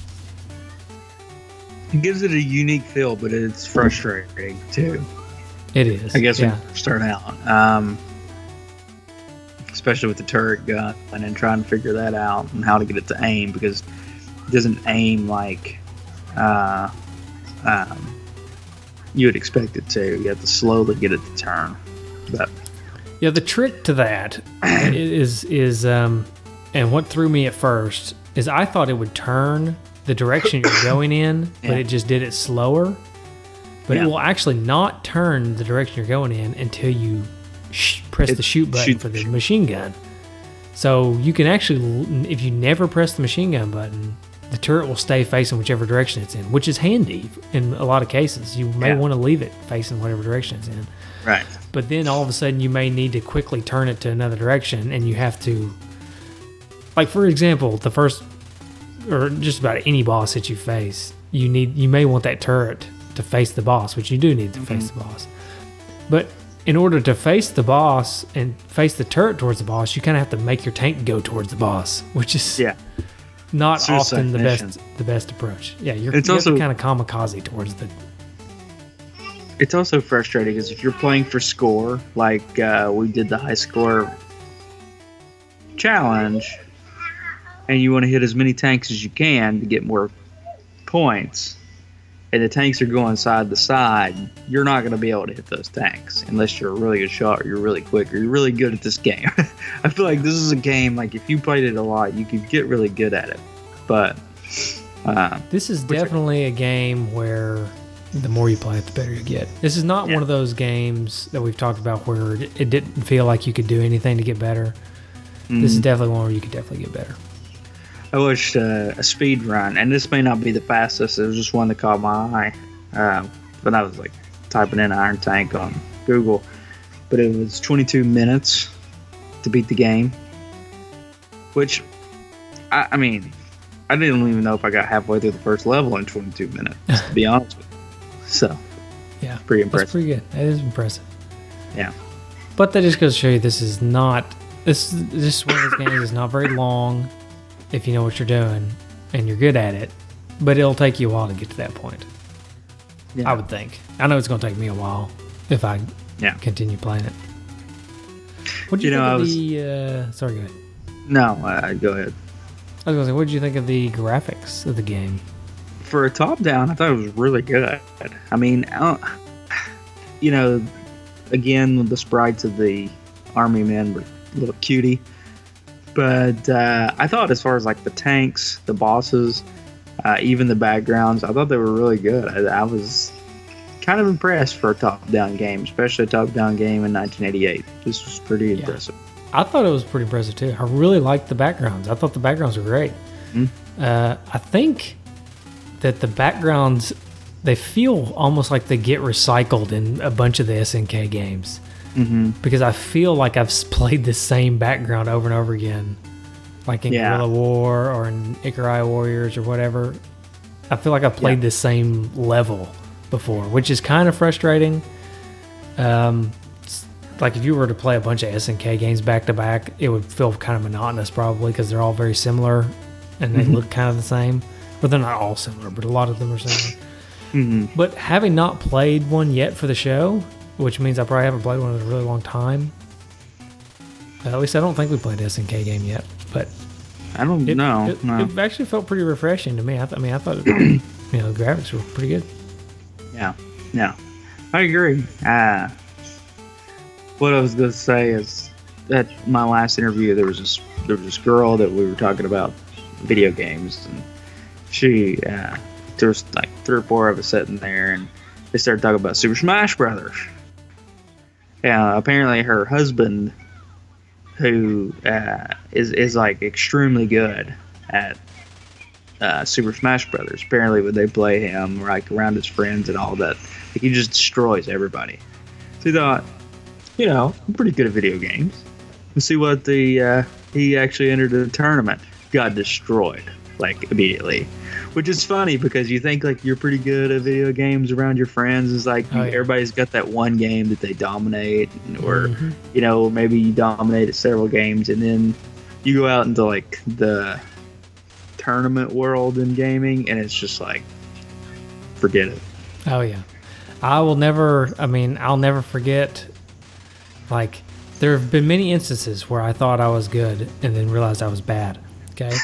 It gives it a unique feel, but it's frustrating too. It is. I guess yeah. when you start out, um, especially with the turret gun, and then trying to figure that out and how to get it to aim, because it doesn't aim like uh, um, you would expect it to. You have to slowly get it to turn. But yeah, the trick to that is is um, and what threw me at first is I thought it would turn the direction you're going in, but yeah. it just did it slower. But yeah. it will actually not turn the direction you're going in until you sh- press it the shoot button shoot, for the machine gun. So you can actually, if you never press the machine gun button, the turret will stay facing whichever direction it's in, which is handy in a lot of cases. You may yeah. want to leave it facing whatever direction it's in. Right. But then all of a sudden you may need to quickly turn it to another direction, and you have to, like for example, the first, or just about any boss that you face, you need you may want that turret to face the boss, which you do need to mm-hmm. face the boss. But in order to face the boss and face the turret towards the boss, you kind of have to make your tank go towards the boss, which is yeah. not Suicide often the mission. best the best approach. Yeah, you're, it's you're also kind of kamikaze towards the. It's also frustrating because if you're playing for score, like uh, we did the high score challenge, and you want to hit as many tanks as you can to get more points, and the tanks are going side to side, you're not going to be able to hit those tanks unless you're a really good shot or you're really quick or you're really good at this game. I feel like this is a game, like if you played it a lot, you could get really good at it. But uh, this is definitely a game where the more you play it, the better you get. This is not yeah. one of those games that we've talked about where it didn't feel like you could do anything to get better. Mm. This is definitely one where you could definitely get better. I watched uh, a speed run, and this may not be the fastest. It was just one that caught my eye. Uh, but I was like typing in Iron Tank on Google, but it was twenty-two minutes to beat the game. Which, I, I mean, I didn't even know if I got halfway through the first level in twenty-two minutes. To be honest with you, so yeah, pretty impressive. That's pretty good. That is impressive. Yeah, but that just goes to show you this is not this. This is one of those games is not very long. If you know what you're doing and you're good at it, but it'll take you a while to get to that point. Yeah. I would think. I know it's going to take me a while if I yeah. continue playing it. What do you, you think know, of was, the? Uh, sorry, go ahead. No, uh, go ahead. I was going to say, what did you think of the graphics of the game? For a top-down, I thought it was really good. I mean, I don't, you know, again, the sprites of the army men were a little cutie. But uh, I thought as far as like the tanks, the bosses, uh, even the backgrounds, I thought they were really good. I, I was kind of impressed for a top-down game, especially a top-down game in nineteen eighty-eight. This was pretty yeah. impressive. I thought it was pretty impressive too. I really liked the backgrounds. I thought the backgrounds were great. Mm-hmm. Uh, I think that the backgrounds, they feel almost like they get recycled in a bunch of the S N K games. Mm-hmm. Because I feel like I've played the same background over and over again, like in yeah. Guerrilla War or in Ikarai Warriors or whatever. I feel like I've played yeah. the same level before, which is kind of frustrating. Um, like if you were to play a bunch of S N K games back to back, it would feel kind of monotonous probably because they're all very similar and they mm-hmm. look kind of the same. But they're not all similar, but a lot of them are similar. Mm-hmm. But having not played one yet for the show, which means I probably haven't played one in a really long time. Uh, at least I don't think we played an S N K game yet. But I don't it, know. It, no. it actually felt pretty refreshing to me. I, th- I mean, I thought it, you know the graphics were pretty good. Yeah, yeah, I agree. Uh, what I was going to say is at my last interview, there was this there was this girl that we were talking about video games, and she uh, there was like three or four of us sitting there, and they started talking about Super Smash Brothers. Yeah, apparently her husband, who uh, is is like extremely good at uh, Super Smash Brothers. Apparently, when they play him, like around his friends and all that, like, he just destroys everybody. So he thought, you know, I'm pretty good at video games. Let's see what the uh, he actually entered the tournament, got destroyed like immediately. Which is funny because you think like you're pretty good at video games around your friends. It's like oh, yeah. everybody's got that one game that they dominate, or mm-hmm. you know, maybe you dominate at several games, and then you go out into like the tournament world in gaming, and it's just like, forget it. Oh yeah, I will never. I mean, I'll never forget. Like, there have been many instances where I thought I was good and then realized I was bad. Okay.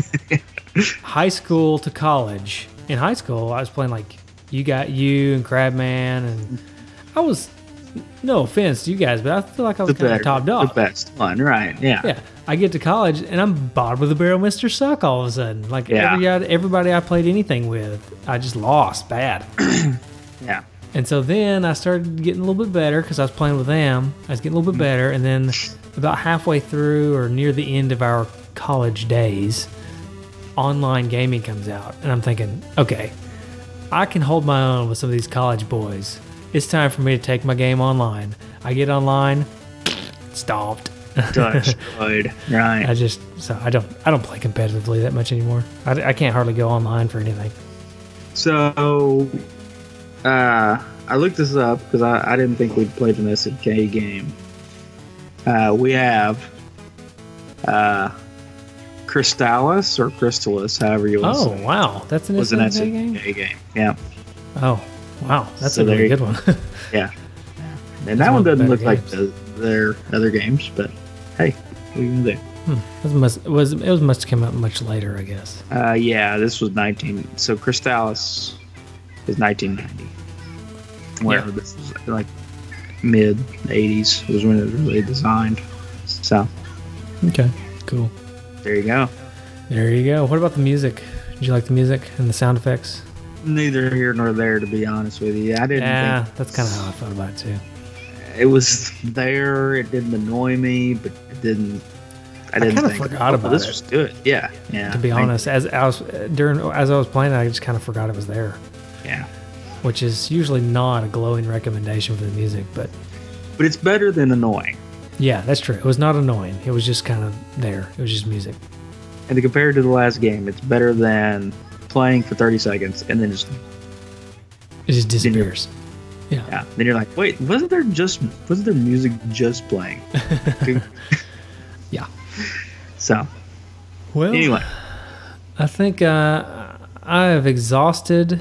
High school to college. In high school, I was playing like You Got You and Crabman, and I was, no offense to you guys, but I feel like I was kind of top dog. The best one, right? Yeah. Yeah. I get to college and I'm bottom of the barrel, Mister Suck. All of a sudden, like yeah. every everybody I played anything with, I just lost bad. Yeah. And so then I started getting a little bit better because I was playing with them. I was getting a little bit better, and then about halfway through or near the end of our college days, online gaming comes out, and I'm thinking, okay, I can hold my own with some of these college boys. It's time for me to take my game online. I get online, stomped. Destroyed. Right. I just so I don't I don't play competitively that much anymore. I, I can't hardly go online for anything. So, uh, I looked this up because I, I didn't think we'd played an S N K game. Uh, we have uh. Crystalis or Crystalis, however you want to oh, say. Oh, wow. That's an was S N K, an S N K game? game? Yeah. Oh, wow. That's so a really good one. Yeah. And that one doesn't look games. like the, their other games, but hey, what are you going to do? Hmm. It, must, it, was, it was must have come out much later, I guess. Uh, yeah, this was nineteen. So Crystalis is nineteen ninety. Where Yeah. this is like mid eighties was when it was really designed. So Okay, cool. there you go. There you go. What about the music? Did you like the music and the sound effects? Neither here nor there, to be honest with you. I didn't Yeah, think that's kind of how I felt about it too. it was there. It didn't annoy me, but it didn't. I didn't kinda think, forgot oh, about this it. was good. Yeah, yeah. To be I- honest, as I was during as I was playing, it, I just kind of forgot it was there, yeah. which is usually not a glowing recommendation for the music. But But it's better than annoying. yeah, that's true. It was not annoying. It was just kind of there. It was just music. And to compare it to the last game, it's better than playing for thirty seconds and then just It just disappears. Yeah. yeah. Then you're like, wait, wasn't there just wasn't there music just playing? Yeah. So Well, anyway, I think uh, I have exhausted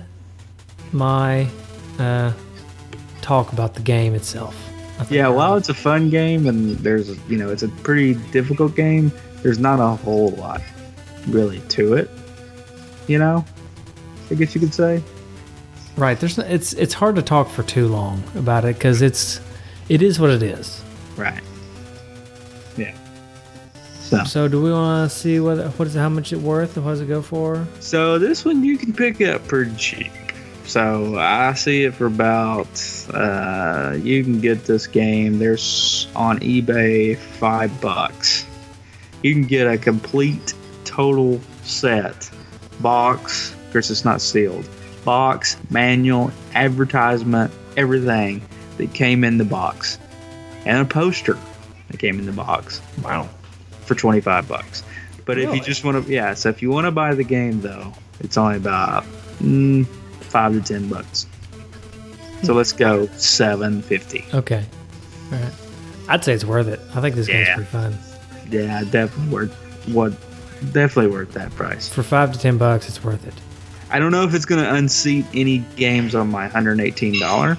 my uh, talk about the game itself. I think yeah. I- While it's a fun game and there's you know it's a pretty difficult game, there's not a whole lot really to it. You know, I guess you could say. right. There's no- it's it's hard to talk for too long about it because it's it is what it is. Right. Yeah. So So do we want to see what what is how much it worth? What does it go for? So this one you can pick up pretty cheap. So I see it for about uh, you can get this game. There's on eBay five bucks. You can get a complete total set box. Of course, it's not sealed. Box, manual, advertisement, everything that came in the box, and a poster that came in the box Wow. for twenty-five bucks. But if Really? you just want to, yeah, so if you want to buy the game though, it's only about mm, five to ten bucks. So let's go seven fifty. Okay. All right. I'd say it's worth it. I think this game's Yeah. pretty fun. Yeah, definitely worth what, definitely worth that price. For five to ten bucks, it's worth it. I don't know if it's gonna unseat any games on my one hundred eighteen dollars.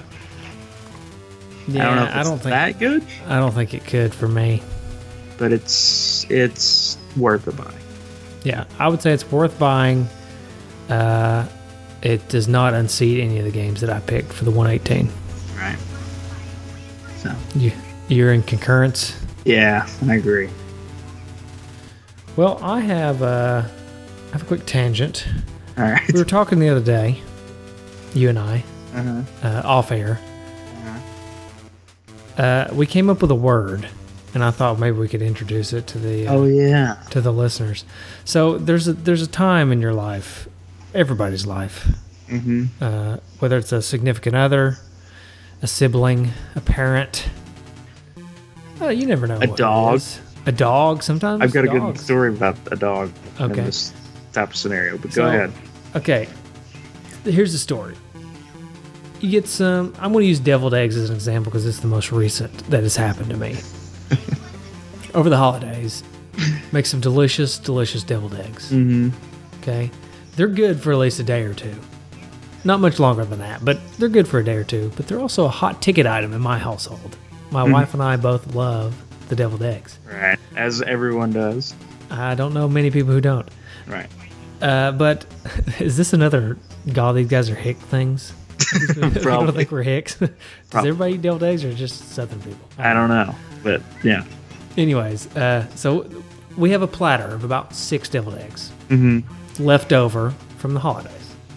Yeah, I don't know if it's I don't think that good, I don't think it could for me. but it's it's worth a buy. Yeah, I would say it's worth buying. Uh, it does not unseat any of the games that I picked for the one eighteen. Right. So You, you're in concurrence. yeah, I agree. Well, I have uh, I have a quick tangent. All right. We were talking the other day, you and I, Uh-huh. uh, off air. Uh, we came up with a word, and I thought maybe we could introduce it to the uh, Oh yeah. to the listeners. So there's a there's a time in your life, everybody's life, Mm-hmm. uh, whether it's a significant other, a sibling, a parent. Uh, you never know. A what it dog. is. A dog. Sometimes I've got a good dogs. story about a dog Okay. in this type of scenario, but So- go ahead. Okay, here's the story. You get some. I'm going to use deviled eggs as an example because it's the most recent that has happened to me. Over the holidays, make some delicious, delicious deviled eggs. Mm-hmm. Okay, they're good for at least a day or two. Not much longer than that, but they're good for a day or two. But they're also a hot ticket item in my household. My wife and I both love the deviled eggs. Right, as everyone does. I don't know many people who don't. Right. Uh, but is this another God? These guys are hick things. People Probably. think we're hicks. Does Probably. everybody eat deviled eggs or just Southern people? I don't know, but yeah. Anyways, uh, so we have a platter of about six deviled eggs Mm-hmm. left over from the holidays.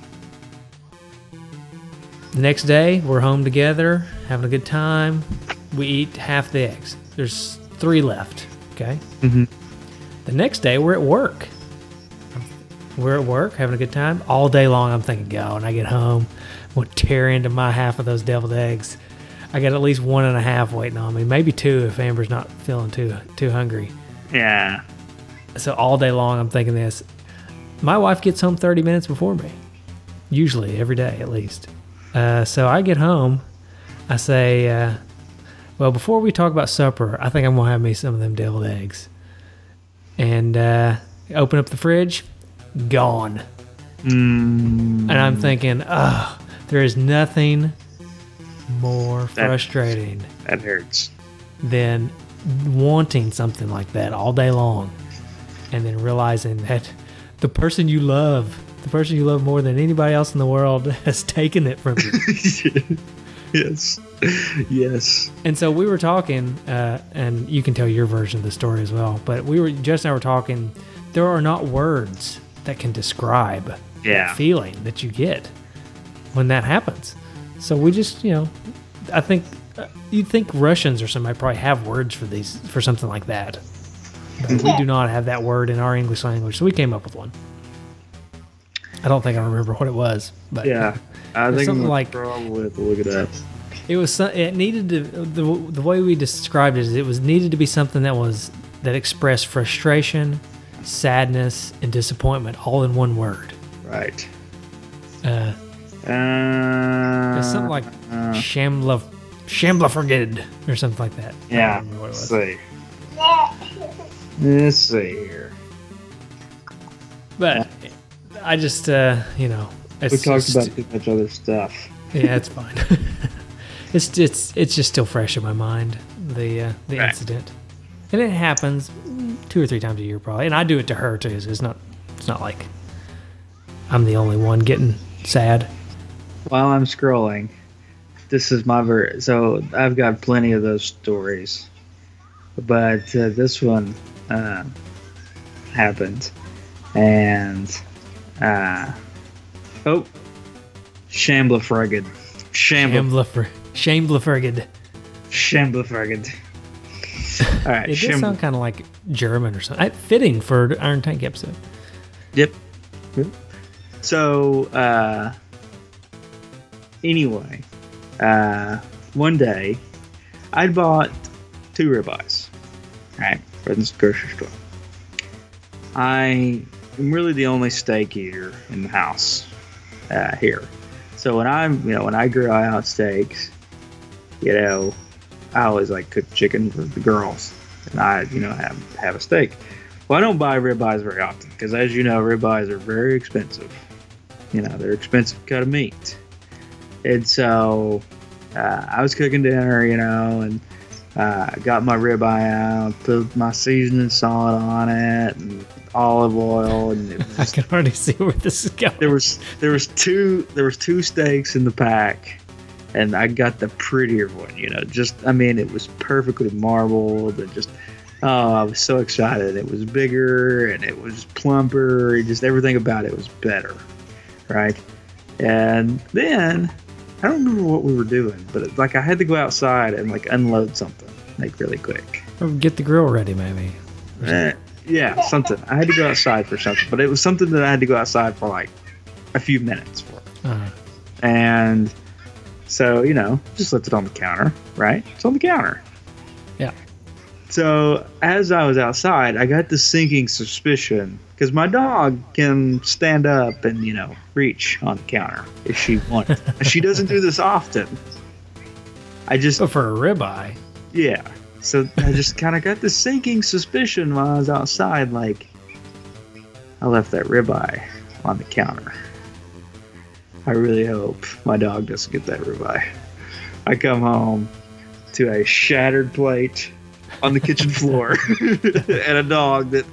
The next day, we're home together, having a good time. We eat half the eggs. There's three left. Okay. Mm-hmm. The next day, we're at work. We're at work, having a good time. All day long, I'm thinking, go. And I get home, I'm going to tear into my half of those deviled eggs. I got at least one and a half waiting on me. Maybe two if Amber's not feeling too too hungry. Yeah. So all day long, I'm thinking this. My wife gets home thirty minutes before me. Usually, every day at least. Uh, so I get home. I say, uh, well, before we talk about supper, I think I'm going to have me some of them deviled eggs. And uh, open up the fridge. Gone. Mm, And I'm thinking, oh, there is nothing more That- frustrating that hurts. than wanting something like that all day long and then realizing that the person you love, the person you love more than anybody else in the world has taken it from you. Yes. Yes. And so we were talking, uh, and you can tell your version of the story as well, but we were, Jess and I were talking, there are not words that can describe Yeah. that feeling that you get when that happens. So we just, you know, I think, uh, you'd think Russians or somebody probably have words for these, for something like that. But we do not have that word in our English language, so we came up with one. I don't think I remember what it was, but Yeah. I It's think something I'm like- probably have to look it up. it was. so- It needed to. The, the way we described it is, it was needed to be something that was that expressed frustration, sadness, and disappointment all in one word. Right. Uh, Uh, it's something like uh, Shambla, Shamblafurgid or something like that. I yeah. don't remember what it Let's was. see. Let's see here. But I just, uh, you know, it's We talked just- about too much other stuff. Yeah, it's fine. it's it's it's just still fresh in my mind, the uh, the Right. incident, and it happens two or three times a year probably, and I do it to her too. So it's not it's not like I'm the only one getting sad. While I'm scrolling, this is my ver. So I've got plenty of those stories, but uh, this one uh, happened, and uh, oh, Shamblafurgid, Shambla, Shamblafur Shamblafurgid. Shamblafurgid. All right, It does Shambla- sound kind of like German or something. I, fitting for the Iron Tank episode. Yep. So, uh, anyway, uh, one day I bought two ribeyes, right, from this grocery store. I am really the only steak eater in the house uh, here. So when I'm, you know, when I grill out steaks, you know, I always like cook chicken for the girls, and I, you know, have have a steak. Well, I don't buy ribeyes very often because, as you know, ribeyes are very expensive. You know, they're expensive cut of meat. And so uh, I was cooking dinner, you know, and uh, got my ribeye out, put my seasoning salt on it, and olive oil, and it was I just, can already see where this is going. there was there was two there was two steaks in the pack, and I got the prettier one. You know, just I mean, it was perfectly marbled and just. Oh, I was so excited. It was bigger and it was plumper. Just everything about it was better. Right. And then I don't remember what we were doing, but it, like I had to go outside and like unload something like really quick. Or get the grill ready, maybe. Eh, yeah, something. I had to go outside for something, but it was something that I had to go outside for like a few minutes for. Uh, And so, you know, just left it on the counter, right? It's on the counter. Yeah. So as I was outside, I got this sinking suspicion because my dog can stand up and, you know, reach on the counter if she wanted. She doesn't do this often. I just, but for a ribeye, yeah. So I just kind of got this sinking suspicion while I was outside, like, I left that ribeye on the counter. I really hope my dog doesn't get that ribeye. I come home to a shattered plate on the kitchen floor and a dog that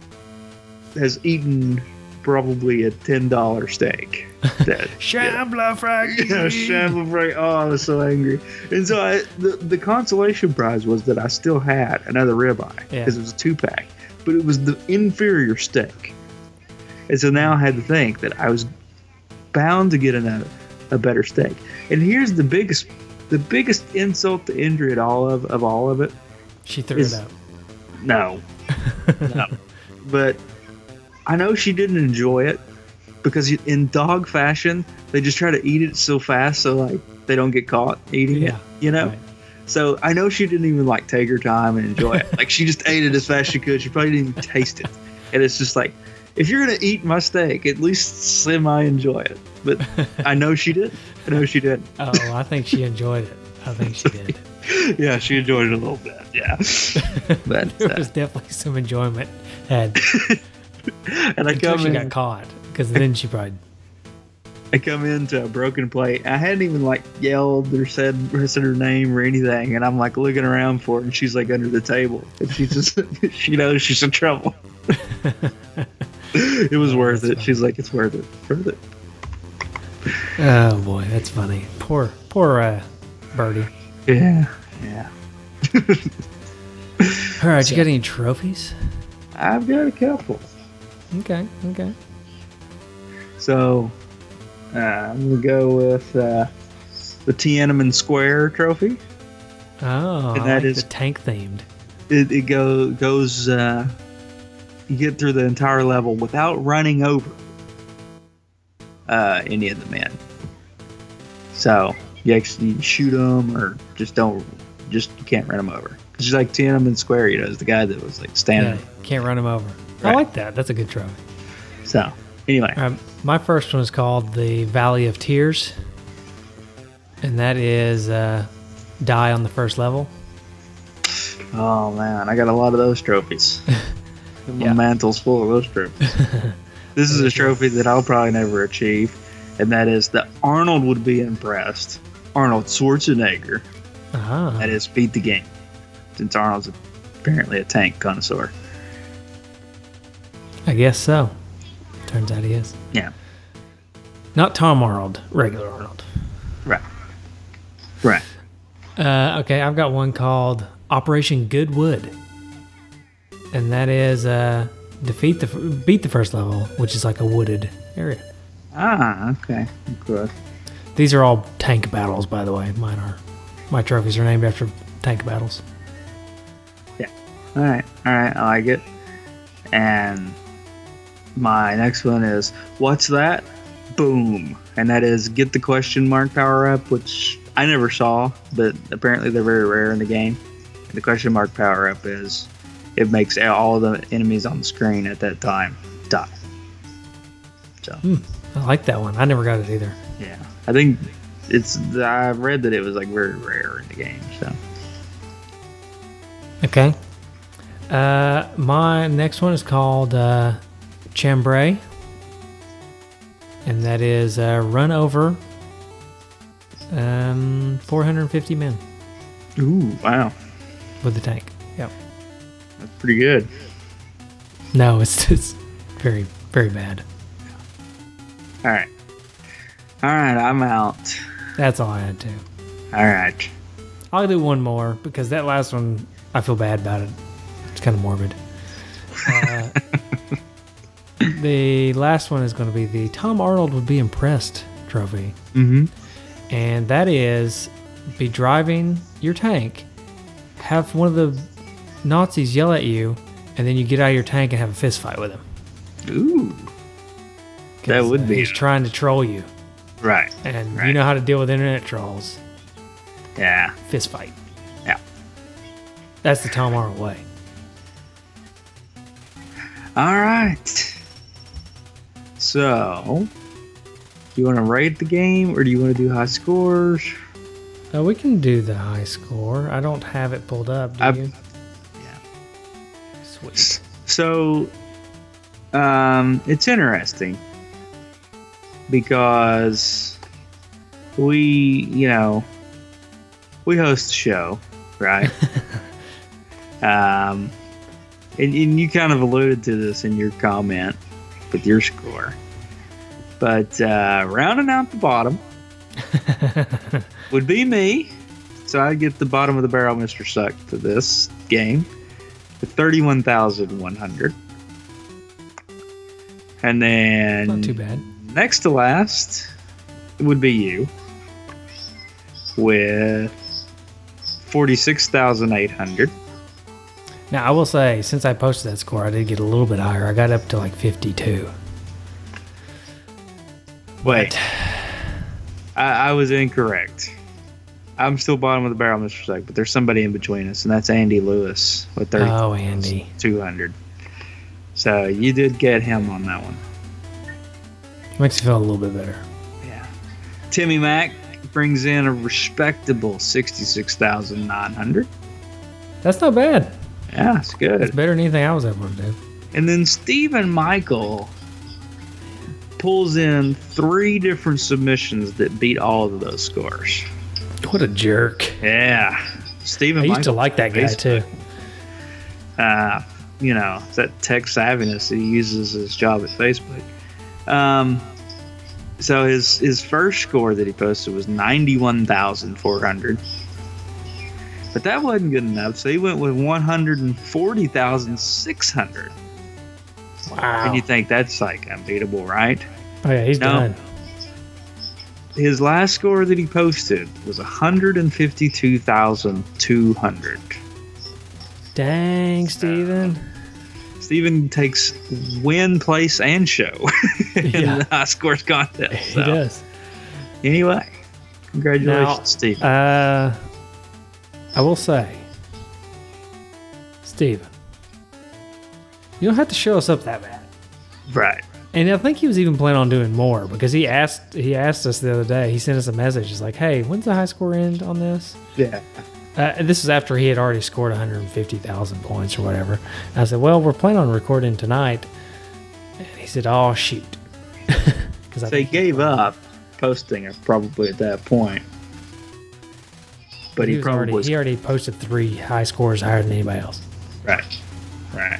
has eaten probably a ten dollar steak. That, Shamblafurgid. yeah, shamble right. Oh, I was so angry. And so I, the, the consolation prize was that I still had another ribeye Yeah. because it was a two pack, but it was the inferior steak. And so now I had to think that I was bound to get another, a better steak. And here's the biggest, the biggest insult to injury at all of, of all of it. She threw Is- it out. No, no. But I know she didn't enjoy it because in dog fashion, they just try to eat it so fast so like they don't get caught eating Yeah, it, you know? right. So I know she didn't even like take her time and enjoy it. Like she just ate it as fast as she could. She probably didn't even taste it. And it's just like, if you're going to eat my steak, at least semi enjoy it. But I know she did. I know she did. Oh, I think she enjoyed it. I think she did. Yeah, she enjoyed it a little bit. Yeah. But, There uh, was definitely some enjoyment had and I until come she in. got caught, because then she probably. I come into a broken plate. I hadn't even like yelled or said or said her name or anything, and I'm like looking around for her, and she's like under the table, and she just she knows she's in trouble. It was Oh, worth that's it. funny. She's like, it's worth it. Worth it. Oh boy, that's funny. Poor, poor uh, Birdie. Yeah. Yeah. All right, you got any trophies? I've got a couple. Okay, okay. So, uh, I'm going to go with uh, the Tiananmen Square trophy. Oh, And I that like is- the tank themed. It, it go, goes, uh, you get through the entire level without running over uh, any of the men. So, you actually shoot them or just don't, just you can't run them over. It's just like Tiananmen Square, you know, is the guy that was like standing. Yeah, can't run him over. I Right. like that. That's a good trophy. So, anyway. Um, my first one is called the Valley of Tears, and that is uh, die on the first level. Oh man, I got a lot of those trophies. My Yeah. mantle's full of those trophies. This is a trophy that I'll probably never achieve, and that is that Arnold would be impressed. Arnold Schwarzenegger. Ah, That is beat the game, since Arnold's apparently a tank connoisseur. I guess so. Turns out he is. Yeah, Not Tom Arnold, regular Arnold. right, right. Uh, okay, I've got one called Operation Goodwood, and that is uh, defeat the beat the first level, which is like a wooded area. Ah, okay, good. These are all tank battles, by the way. Mine are. My trophies are named after tank battles. All right, all right, I like it. And my next one is what's that? Boom, and that is get the question mark power up, which I never saw, but apparently they're very rare in the game. And the question mark power up is it makes all the enemies on the screen at that time die. So I like that one. I never got it either. yeah, I think it's I've read that it was like very rare in the game. So Okay. Uh, my next one is called uh, Chambray, and that is uh, run over um, four hundred fifty men ooh, wow, with the tank. Yep. that's pretty good. No, it's it's very very bad. All right, all right, I'm out. That's all I had to. All right. I'll do one more because that last one I feel bad about it. It's kind of morbid. Uh, the last one is going to be the Tom Arnold would be impressed trophy. Mm-hmm. And that is be driving your tank, have one of the Nazis yell at you, and then you get out of your tank and have a fist fight with him. Ooh. 'Cause, That would uh, be- He's trying to troll you, Right. and you Right. know how to deal with internet trolls. Yeah. Fist fight. Yeah. That's the Tom Arnold way. All right. So, do you want to rate the game or do you want to do high scores? Uh, we can do the high score. I don't have it pulled up. Do I've- you? yeah. Sweet. So, um, it's interesting because we, you know, we host a show, right? um, and, and you kind of alluded to this in your comment with your score, but uh, rounding out the bottom would be me. So I get the bottom of the barrel, Mister Suck, for this game with thirty-one thousand one hundred. And then Not too bad. next to last would be you with forty-six thousand eight hundred. Now, I will say, since I posted that score, I did get a little bit higher. I got up to like fifty-two. Wait, I, I was incorrect. I'm still bottom of the barrel, Mister Suck, but there's somebody in between us, and that's Andy Lewis with Oh, Andy. thirty-two hundred. So you did get him on that one. Makes you feel a little bit better. Yeah. Timmy Mack brings in a respectable sixty-six thousand nine hundred. That's not bad. Yeah, it's It's good. better than anything I was able to do. And then Stephen Michael pulls in three different submissions that beat all of those scores. What a jerk. Yeah. Stephen I used to Michael like that guy, too. Uh, you know, it's that tech savviness he uses his job at Facebook. Um, so his his first score that he posted was ninety-one thousand four hundred. But that wasn't good enough, so he went with one hundred forty thousand six hundred. Wow. And you think that's like unbeatable, right? Oh, yeah, he's No. done. His last score that he posted was one hundred fifty-two thousand two hundred. Dang, Steven. Steven takes win, place, and show in Yeah. the high scores contest. He So, does. anyway, congratulations, Now, Steven. Uh, I will say, Steven, you don't have to show us up that bad. Right. And I think he was even planning on doing more because he asked he asked us the other day. He sent us a message. He's like, "Hey, when's the high score end on this?" Yeah. Uh, and this is after he had already scored one hundred fifty thousand points or whatever. And I said, "Well, we're planning on recording tonight." And he said, "Oh shoot," because So he gave up posting it probably at that point. But he, was probably already, was. he already posted three high scores higher than anybody else. Right. Right.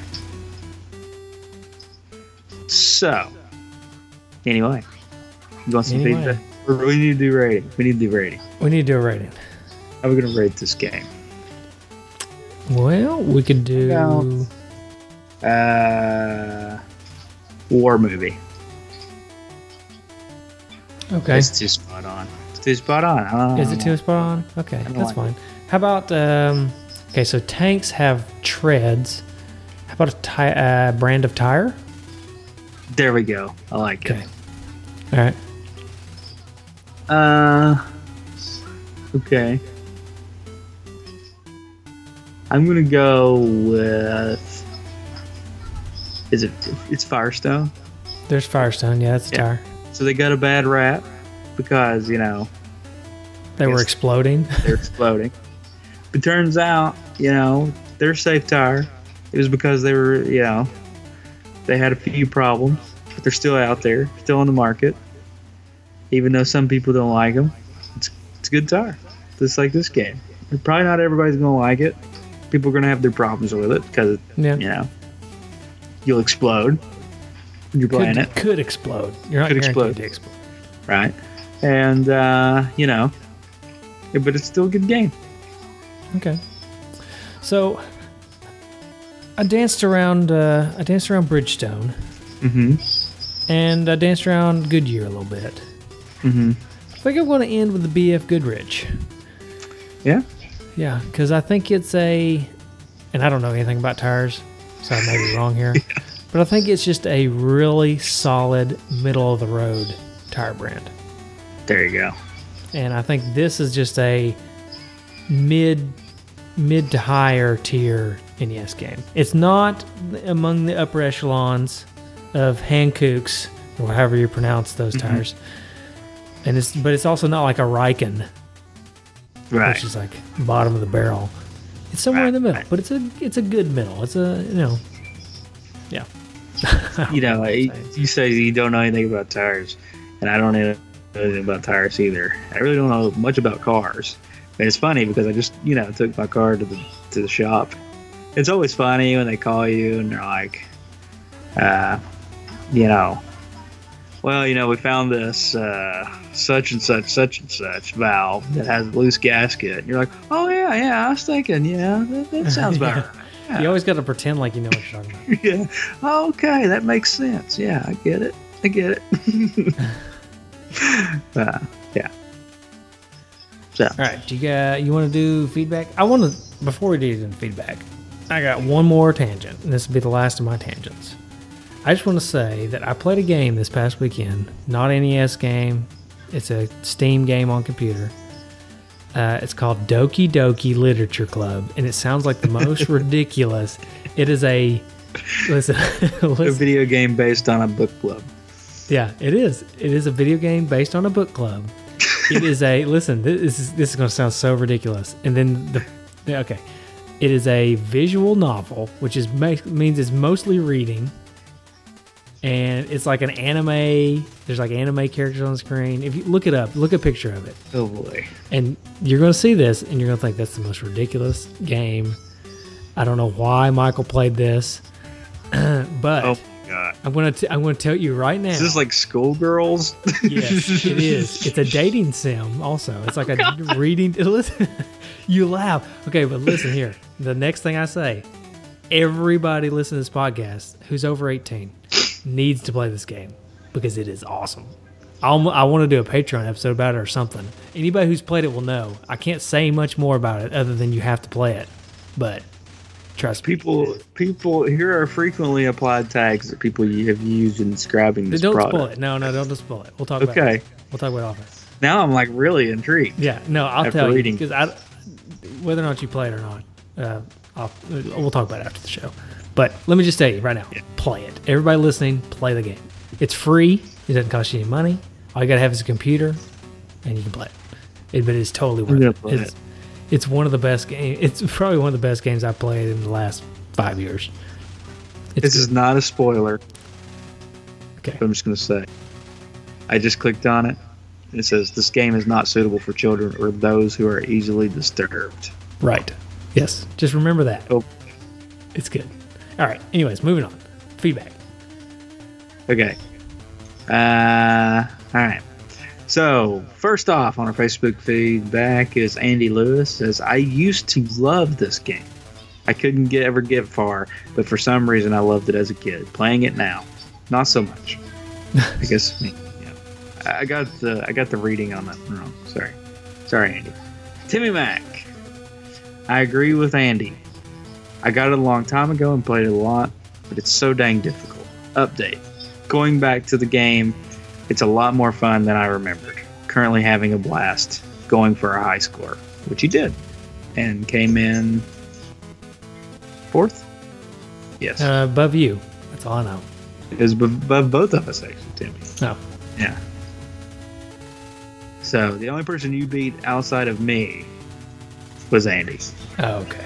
So, anyway, you want some Anyway. feedback? Or we need to do rating. We need to do rating. We need to do a rating. How are we going to rate this game? Well, we could do. No. Uh, war movie. Okay. It's too spot on. It's too spot on. I don't know. Is it too spot on? Okay, don't that's like fine. How about um? Okay, so tanks have treads. How about a ti- uh, brand of tire? There we go. I like Okay. it. All right. Uh, okay. I'm gonna go with. Is it? It's Firestone. There's Firestone. Yeah, that's a Yeah. tire. So they got a bad rap because you know They were Yes. exploding. they're exploding. But turns out, you know, they're a safe tire. It was because they were, you know, they had a few problems, but they're still out there, still on the market. Even though some people don't like them, it's it's a good tire. Just like this game. Probably not everybody's gonna like it. People are gonna have their problems with it because Yeah. you know you'll explode when you're playing Could, it, could explode. You're not Could guaranteed explode. to explode. right? And uh, you know, yeah, but it's still a good game. Okay. So I danced around. Uh, I danced around Bridgestone, Mm-hmm. and I danced around Goodyear a little bit. Mm-hmm. I think I'm going to end with the B F Goodrich. Yeah. Yeah, because I think it's a, and I don't know anything about tires, so I may be wrong here, but I think it's just a really solid middle of the road tire brand. There you go. And I think this is just a mid mid to higher tier N E S game. It's not among the upper echelons of Hankooks or however you pronounce those Mhm. tires. And it's but it's also not like a Riken, Right. which is like bottom of the barrel. It's somewhere in the Right, middle, right. but it's a it's a good middle. It's a you know, yeah. You know, Say. you say you don't know anything about tires, and I don't know anything about tires either. I really don't know much about cars. And it's funny because I just, you know, took my car to the to the shop. It's always funny when they call you and they're like, uh, you know, well, you know, we found this uh, such and such, such and such valve that has a loose gasket. And you're like, oh yeah, yeah, I was thinking, yeah, that, that sounds about Yeah. right. Yeah. You always got to pretend like you know what you're talking about. Yeah. Oh, okay, that makes sense. Yeah, I get it. I get it. uh, yeah. So, All right, do you got you want to do feedback? I want to before we do the feedback. I got one more tangent, and this will be the last of my tangents. I just want to say that I played a game this past weekend, not an N E S game. It's a Steam game on computer. Uh, it's called Doki Doki Literature Club, and it sounds like the most ridiculous. It is a listen, a listen. video game based on a book club. Yeah, it is. It is a video game based on a book club. It is a listen. This is this is going to sound so ridiculous. And then the, the okay, it is a visual novel, which is means it's mostly reading, and it's like an anime. There's like anime characters on the screen. If you look it up, look at a picture of it, Oh boy. and you're going to see this, and you're going to think that's the most ridiculous game. I don't know why Michael played this, but Oh my god. I'm gonna t- I'm gonna tell you right now. Is this like schoolgirls? Yes, it is. It's a dating sim. Also, it's like a reading. Listen, you laugh. Okay, but listen here. The next thing I say, everybody listen to this podcast who's over eighteen needs to play this game because it is awesome. I'll, I want to do a Patreon episode about it or something. Anybody who's played it will know. I can't say much more about it other than you have to play it. But trust me. People, people, here are frequently applied tags that people have used in describing this Don't product. spoil it. No, no, don't spoil it. We'll talk about Okay. it. We'll talk about it off. Now I'm like really intrigued. Yeah, no, I'll After tell reading. you because I, whether or not you play it or not, uh, I'll, we'll talk about it after the show. But let me just tell you right now, Yeah. play it. Everybody listening, play the game. It's free. It doesn't cost you any money. All you gotta have is a computer, and you can play it. it but it's totally worth gonna it. play It's, it. it's one of the best games. It's probably one of the best games I've played in the last five years. It's This is good. not a spoiler. Okay. But I'm just going to say. I just clicked on it. And it says this game is not suitable for children or those who are easily disturbed. Right. Yes. Just remember that. Oh, It's good. All right. Anyways, moving on. Feedback. okay. Uh, all right. So, first off on our Facebook feedback is Andy Lewis says, I used to love this game. I couldn't get, ever get far, but for some reason I loved it as a kid. Playing it now, not so much. I guess me. Yeah. I got the I got the reading on that wrong. Sorry. Sorry, Andy. Timmy Mac. I agree with Andy. I got it a long time ago and played it a lot, but it's so dang difficult. Update. Going back to the game, it's a lot more fun than I remembered. Currently having a blast, going for a high score, which he did, and came in fourth? Yes. Uh, above you. That's all I know. It was above both of us, actually, Timmy. No. Yeah. So, the only person you beat outside of me was Andy. Oh, okay.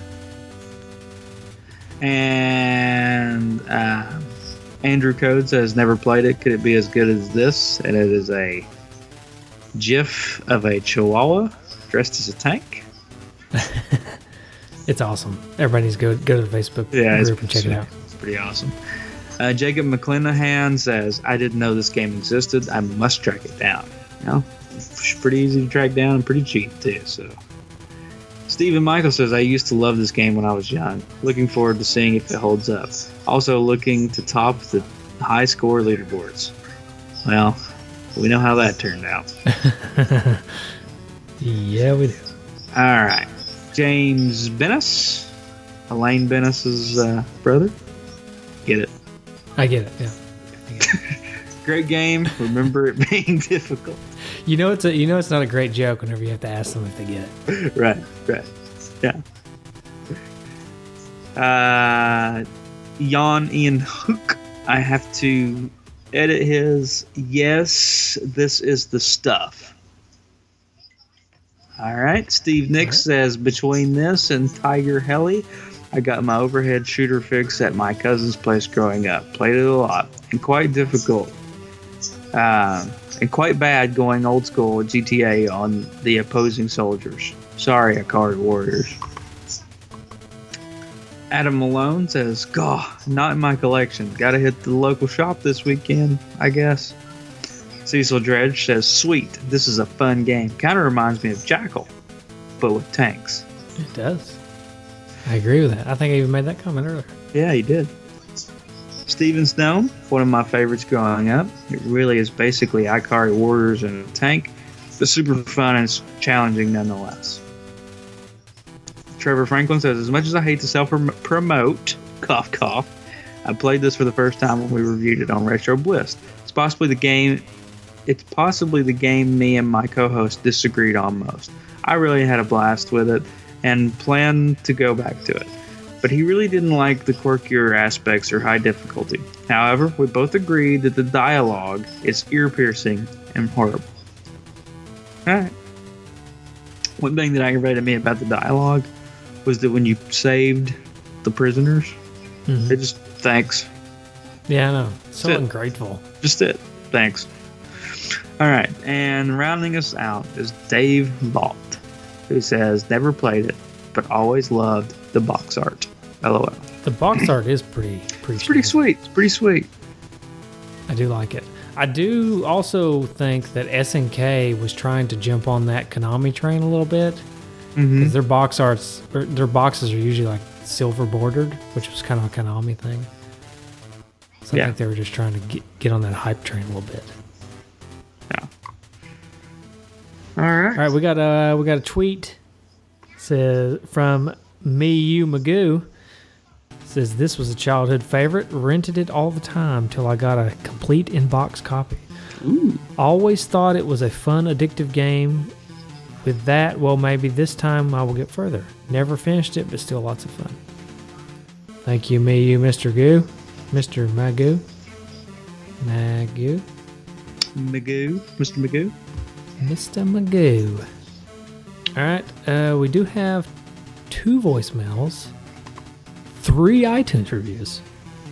And uh, Andrew Code says, never played it. Could it be as good as this? And it is a GIF of a chihuahua dressed as a tank. It's awesome. Everybody needs to go, go to the Facebook Yeah, it's, group and check it out. It's pretty awesome. Uh, Jacob McClanahan says, I didn't know this game existed. I must track it down. You know, it's pretty easy to track down and pretty cheap, too. So, Stephen Michael says, I used to love this game when I was young. Looking forward to seeing if it holds up. Also looking to top the high score leaderboards. Well, we know how that turned out. Yeah, we do. All right. James Bennis, Elaine Bennis's uh, brother. Get it? I get it. Yeah. I get it. Great game. Remember it being difficult. You know it's a, you know it's not a great joke whenever you have to ask them if they get it. Right, right. Yeah. Uh, Jan Ian Hook. I have to edit his. Yes, this is the stuff. All right. Steve Nix All right. says, between this and Tiger Heli, I got my overhead shooter fix at my cousin's place growing up. Played it a lot and quite difficult. Um, and quite bad going old school with G T A on the opposing soldiers. Sorry, Akari Warriors. Adam Malone says, "Gah, not in my collection. Got to hit the local shop this weekend, I guess." Cecil Dredge says, "Sweet, this is a fun game. Kind of reminds me of Jackal, but with tanks." It does. I agree with that. I think I even made that comment earlier. Yeah, he did. Steven Stone, one of my favorites growing up. It really is basically Ikari Warriors in a tank, but super fun and challenging nonetheless. Trevor Franklin says, as much as I hate to self-promote, cough cough, I played this for the first time when we reviewed it on Retro Bliss. It's possibly the game it's possibly the game me and my co-host disagreed on most. I really had a blast with it and plan to go back to it. But he really didn't like the quirkier aspects or high difficulty. However, we both agreed that the dialogue is ear-piercing and horrible. Alright. One thing that aggravated me about the dialogue was that when you saved the prisoners, Mhm. it just, thanks. Yeah, I know. So That's it. ungrateful. Just it. Thanks. Alright, and rounding us out is Dave Vault, who says, never played it, but always loved the box art. LOL. The box art is pretty pretty. It's pretty sweet. It's pretty sweet. I do like it. I do also think that S N K was trying to jump on that Konami train a little bit. Mm-hmm. Because their box arts, or their boxes are usually like silver bordered, which was kind of a Konami thing. So Yeah. I think they were just trying to get, get on that hype train a little bit. Yeah. All right. All right, we got a we got a tweet says from me you Magoo. Says this was a childhood favorite. Rented it all the time till I got a complete in-box copy. Ooh. Always thought it was a fun, addictive game. With that, well, maybe this time I will get further. Never finished it, but still lots of fun. Thank you, me, you, Mister Goo. Mister Magoo. Magoo. Magoo. Mister Magoo. Mister Magoo. All right, uh, we do have two voicemails, three iTunes reviews.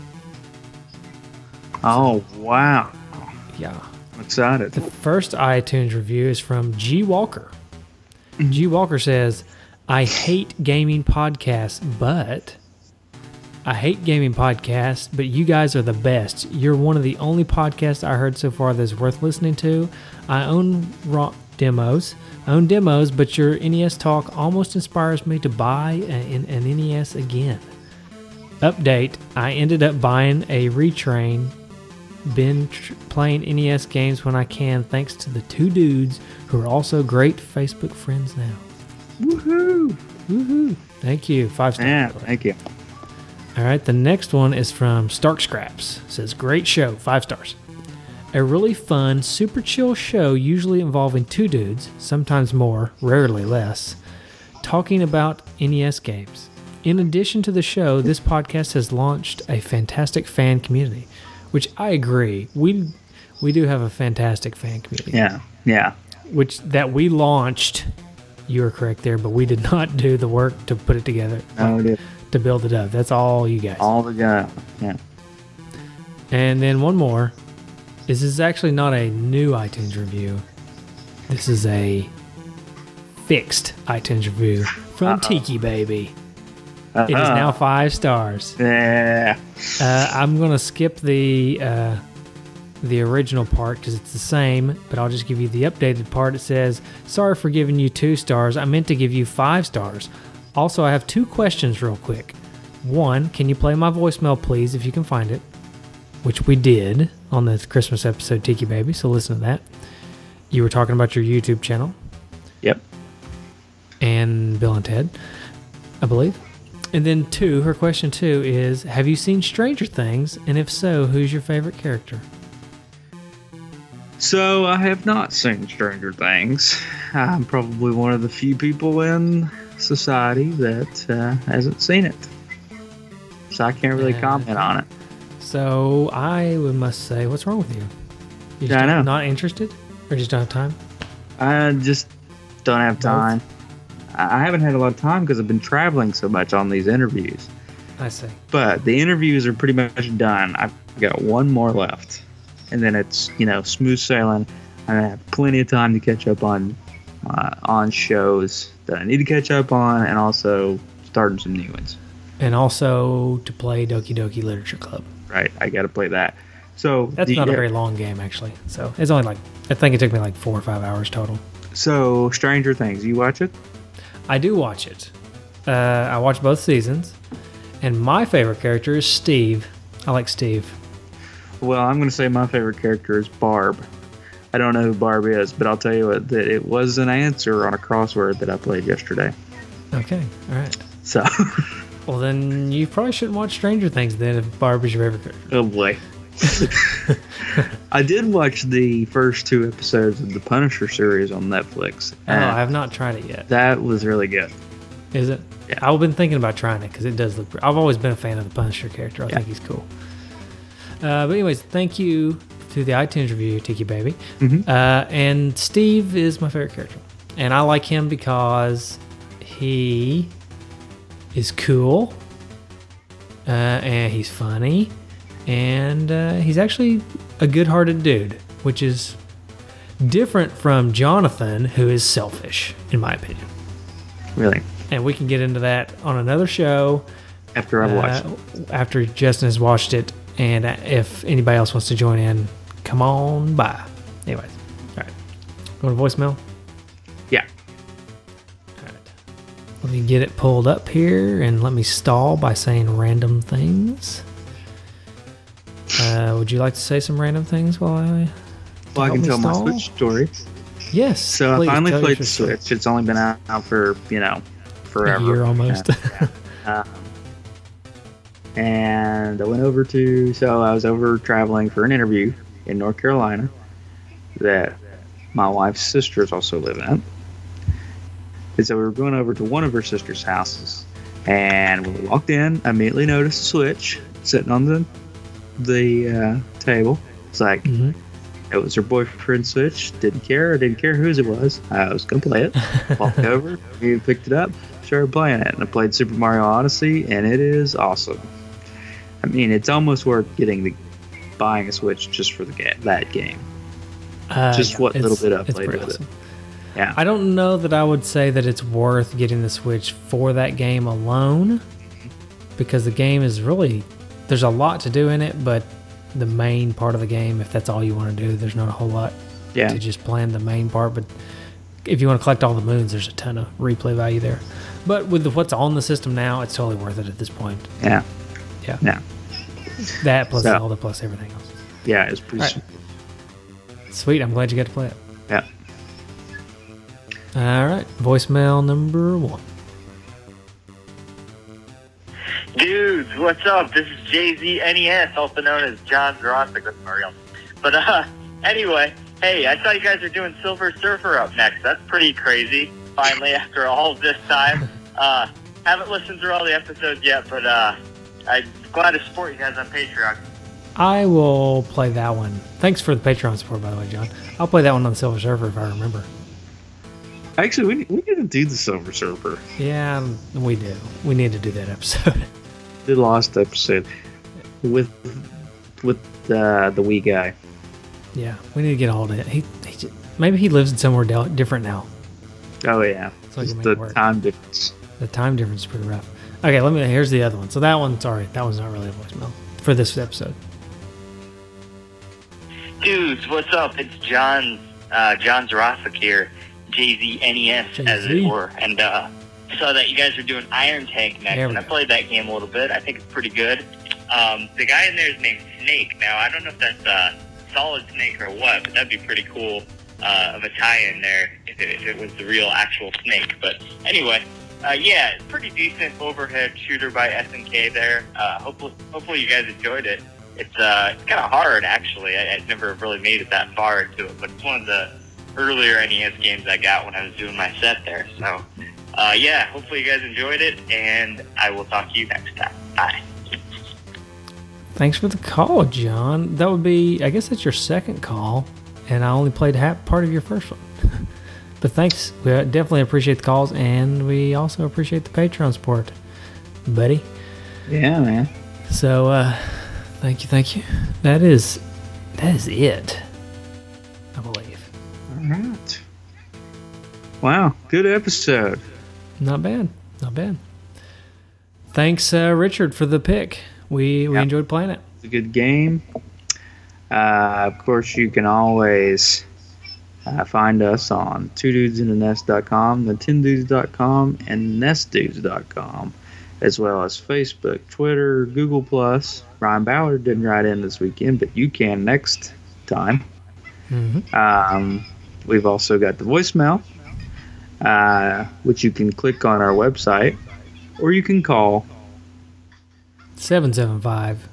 Oh, wow. Yeah. I'm excited. The first iTunes review is from G. Walker. G. Walker says, I hate gaming podcasts, but I hate gaming podcasts, but you guys are the best. You're one of the only podcasts I heard so far that's worth listening to. I own raw demos, I own demos, but your N E S talk almost inspires me to buy an, an N E S again. Update, I ended up buying a Retrain. Been tr- playing N E S games when I can, thanks to the two dudes who are also great Facebook friends now. Woohoo. Woohoo! Thank you. Five stars. Yeah, thank you. All right, the next one is from Stark Scraps. It says, great show. Five stars. A really fun, super chill show, usually involving two dudes, sometimes more, rarely less, talking about N E S games. In addition to the show, this podcast has launched a fantastic fan community. Which I agree. We we do have a fantastic fan community. Yeah, yeah. Which that we launched. You are correct there, but we did not do the work to put it together. No, dude. To build it up. That's all you guys. All the guy. Yeah. And then one more. This is actually not a new iTunes review. This is a fixed iTunes review from Uh-oh. Tiki Baby. Uh-huh. It is now five stars. Yeah. Uh, I'm gonna skip the uh, the original part because it's the same, but I'll just give you the updated part. It says, "Sorry for giving you two stars. I meant to give you five stars. Also, I have two questions real quick. One, can you play my voicemail, please, if you can find it?" Which we did on the Christmas episode, Tiki Baby. So listen to that. You were talking about your YouTube channel Yep. and Bill and Ted, I believe. And then two, her question two is, have you seen Stranger Things? And if so, who's your favorite character? So I have not seen Stranger Things. I'm probably one of the few people in society that uh, hasn't seen it. So I can't really Yeah. comment on it. So I would must say, what's wrong with you? You Yeah, I know. Not interested? Or just don't have time? I just don't have time. I I haven't had a lot of time because I've been traveling so much on these interviews. I see. But the interviews are pretty much done. I've got one more left. And then it's, you know, smooth sailing. And I have plenty of time to catch up on uh, on shows that I need to catch up on and also starting some new ones. And also to play Doki Doki Literature Club. Right, I got to play that. So That's the- not a very long game, actually. So it's only like, I think it took me like four or five hours total. So Stranger Things, you watch it? I do watch it. Uh, I watch both seasons. And my favorite character is Steve. I like Steve. Well, I'm going to say my favorite character is Barb. I don't know who Barb is, but I'll tell you what, that it was an answer on a crossword that I played yesterday. Okay, all right. So, Well, then you probably shouldn't watch Stranger Things then if Barb is your favorite character. oh boy. I did watch the first two episodes of the Punisher series on Netflix. Oh, and I have not tried it yet. that was really good. Is it? Yeah. I've been thinking about trying it because it does look. I've always been a fan of the Punisher character. I Yeah. think he's cool. Uh, but anyways, thank you to the iTunes review, Tiki Baby. Mhm. Uh, and Steve is my favorite character, and I like him because he is cool, uh, and he's funny, and uh, he's actually a good-hearted dude, which is different from Jonathan, who is selfish, in my opinion. Really. and we can get into that on another show After I've watched uh, it. after Justin has watched it, and if anybody else wants to join in, come on by. Anyways, all right. Go to voicemail. Yeah. All right. Let me get it pulled up here, and let me stall by saying random things. Uh, would you like to say some random things while I? Well, I help can me tell my stall? Switch story. Yes. So please, I finally tell played your the story. Switch. It's only been out, out for, you know, forever. A year almost. Yeah. um, and I went over to, so I was over traveling for an interview in North Carolina that my wife's sisters also live in. And so we were going over to one of her sister's houses. And when we walked in, I immediately noticed a Switch sitting on the the uh, table. It's like, Mhm. it was her boyfriend's Switch. Didn't care. I didn't care whose it was. I was going to play it. Walked over, he picked it up, started playing it. And I played Super Mario Odyssey, and it is awesome. I mean, it's almost worth getting the buying a Switch just for the ga- that game. Uh, Just yeah, what little it's- bit I it's played pretty with it. awesome. Yeah. I don't know that I would say that it's worth getting the Switch for that game alone, because the game is really, there's a lot to do in it, but the main part of the game, if that's all you want to do, there's not a whole lot Yeah. to just plan the main part. But if you want to collect all the moons, there's a ton of replay value there. But with the, what's on the system now, it's totally worth it at this point. Yeah. Yeah. Yeah. That plus So- Zelda plus everything else. Yeah, it's pretty All right. Sweet. I'm glad you got to play it. Yeah. All right. Voicemail number one. Dudes, what's up? This is J Z N E S, also known as John Jurassic. That's my real. But uh, anyway, hey, I saw you guys are doing Silver Surfer up next. That's pretty crazy. Finally, after all this time, uh, haven't listened through all the episodes yet, but uh, I'm glad to support you guys on Patreon. I will play that one. Thanks for the Patreon support, by the way, John. I'll play that one on the Silver Surfer if I remember. Actually, we, we didn't do the Silver Surfer. Yeah, um, we do. We need to do that episode. The last episode with with uh, the wee guy. Yeah, we need to get a hold of it. He, he j- maybe he lives in somewhere del- different now. Oh yeah, So we can just make the it work. time difference. The time difference is pretty rough. Okay, let me. Here's the other one. So that one, sorry, that one's not really a voicemail for this episode. Dudes, what's up? It's John, uh, John Jurassic here, J Z N E S, as Jay-Z. it were. And uh, saw that you guys are doing Iron Tank next, There we and I go. played that game a little bit. I think it's pretty good. Um, the guy in there is named Snake. Now, I don't know if that's uh, Solid Snake or what, but that'd be pretty cool uh, of a tie-in there if it, if it was the real actual Snake. But anyway, uh, yeah, it's pretty decent overhead shooter by S N K there. Uh, hopefully, hopefully you guys enjoyed it. It's uh, it's kind of hard, actually. I, I've never really made it that far into it, but it's one of the earlier N E S games I got when I was doing my set there. So, uh, yeah, hopefully you guys enjoyed it, and I will talk to you next time. Bye. Thanks for the call, John. That would be, I guess that's your second call, and I only played half part of your first one. But thanks. We definitely appreciate the calls, and we also appreciate the Patreon support, buddy. Yeah, man. So, uh, thank you, thank you. That is, that is it, I believe. All right. Wow, good episode. Not bad, not bad. Thanks, uh, Richard, for the pick. We we Yep. enjoyed playing it. It's a good game. Uh, of course, you can always uh, find us on two dudes in the nest dot com, nintendudes dot com, and nest dudes dot com, as well as Facebook, Twitter, Google Plus. Ryan Ballard didn't write in this weekend, but you can next time. Mm-hmm. Um, we've also got the voicemail, uh, which you can click on our website, or you can call. seven seven five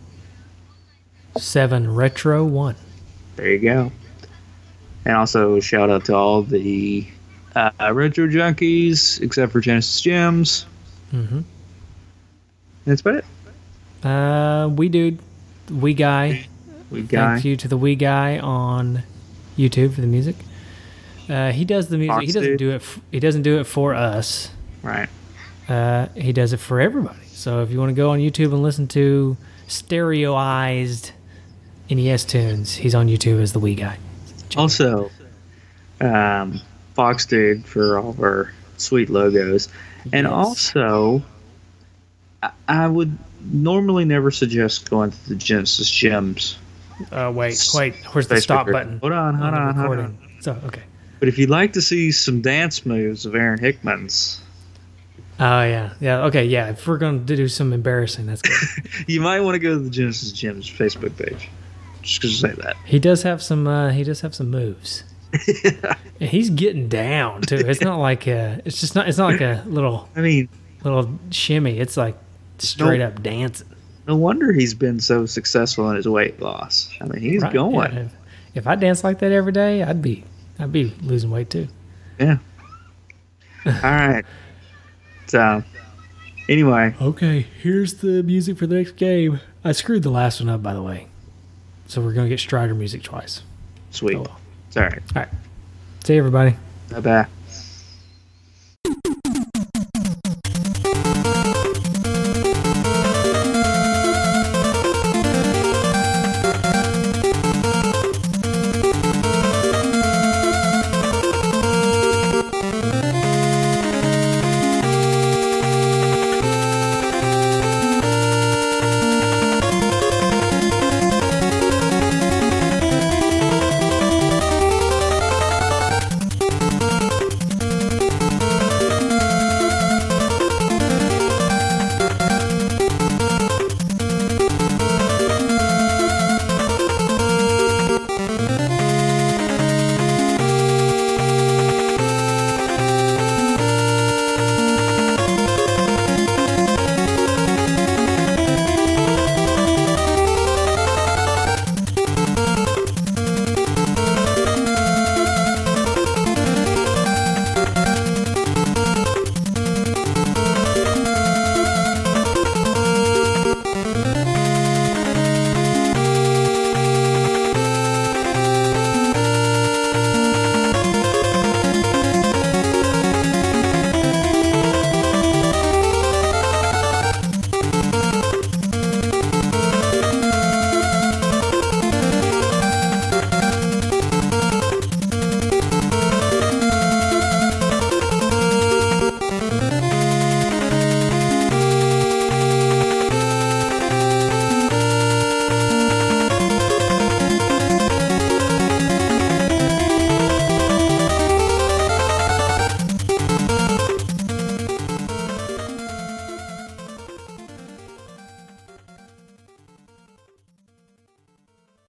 seven retro one. There you go. And also shout out to all the uh, retro junkies, except for Genesis Gems. Mm-hmm. That's about it. Uh, we dude, we guy. We got Thank you to the wee guy on YouTube for the music. Uh, he does the music. Fox He doesn't dude. do it. F- he doesn't do it for us. right. Uh, he does it for everybody. So if you want to go on YouTube and listen to stereoized N E S tunes, he's on YouTube as the wee guy. Check it out. Also, um, Fox Dude for all of our sweet logos. And Yes. also, I, I would normally never suggest going to the Genesis Gems. Uh, wait, wait. Where's the Facebook stop group. button? Hold on, hold the on, hold recording. on. So okay. But if you'd like to see some dance moves of Aaron Hickman's, Oh yeah, yeah. Okay, yeah. If we're going to do some embarrassing, that's good. you might want to go to the Genesis Gems Facebook page. Just because say that. He does have some. Uh, he does have some moves. And he's getting down too. It's not like a. It's just not. It's not like a little I mean, little shimmy. It's like straight up dancing. no wonder he's been so successful in his weight loss. I mean, he's Right, going. yeah. If, if I danced like that every day, I'd be. I'd be losing weight too. Yeah. All right. So, anyway, Okay, here's the music for the next game. I screwed the last one up, by the way. So we're gonna get Strider music twice. sweet. Oh well. It's all right. All right. See you, everybody. Bye bye.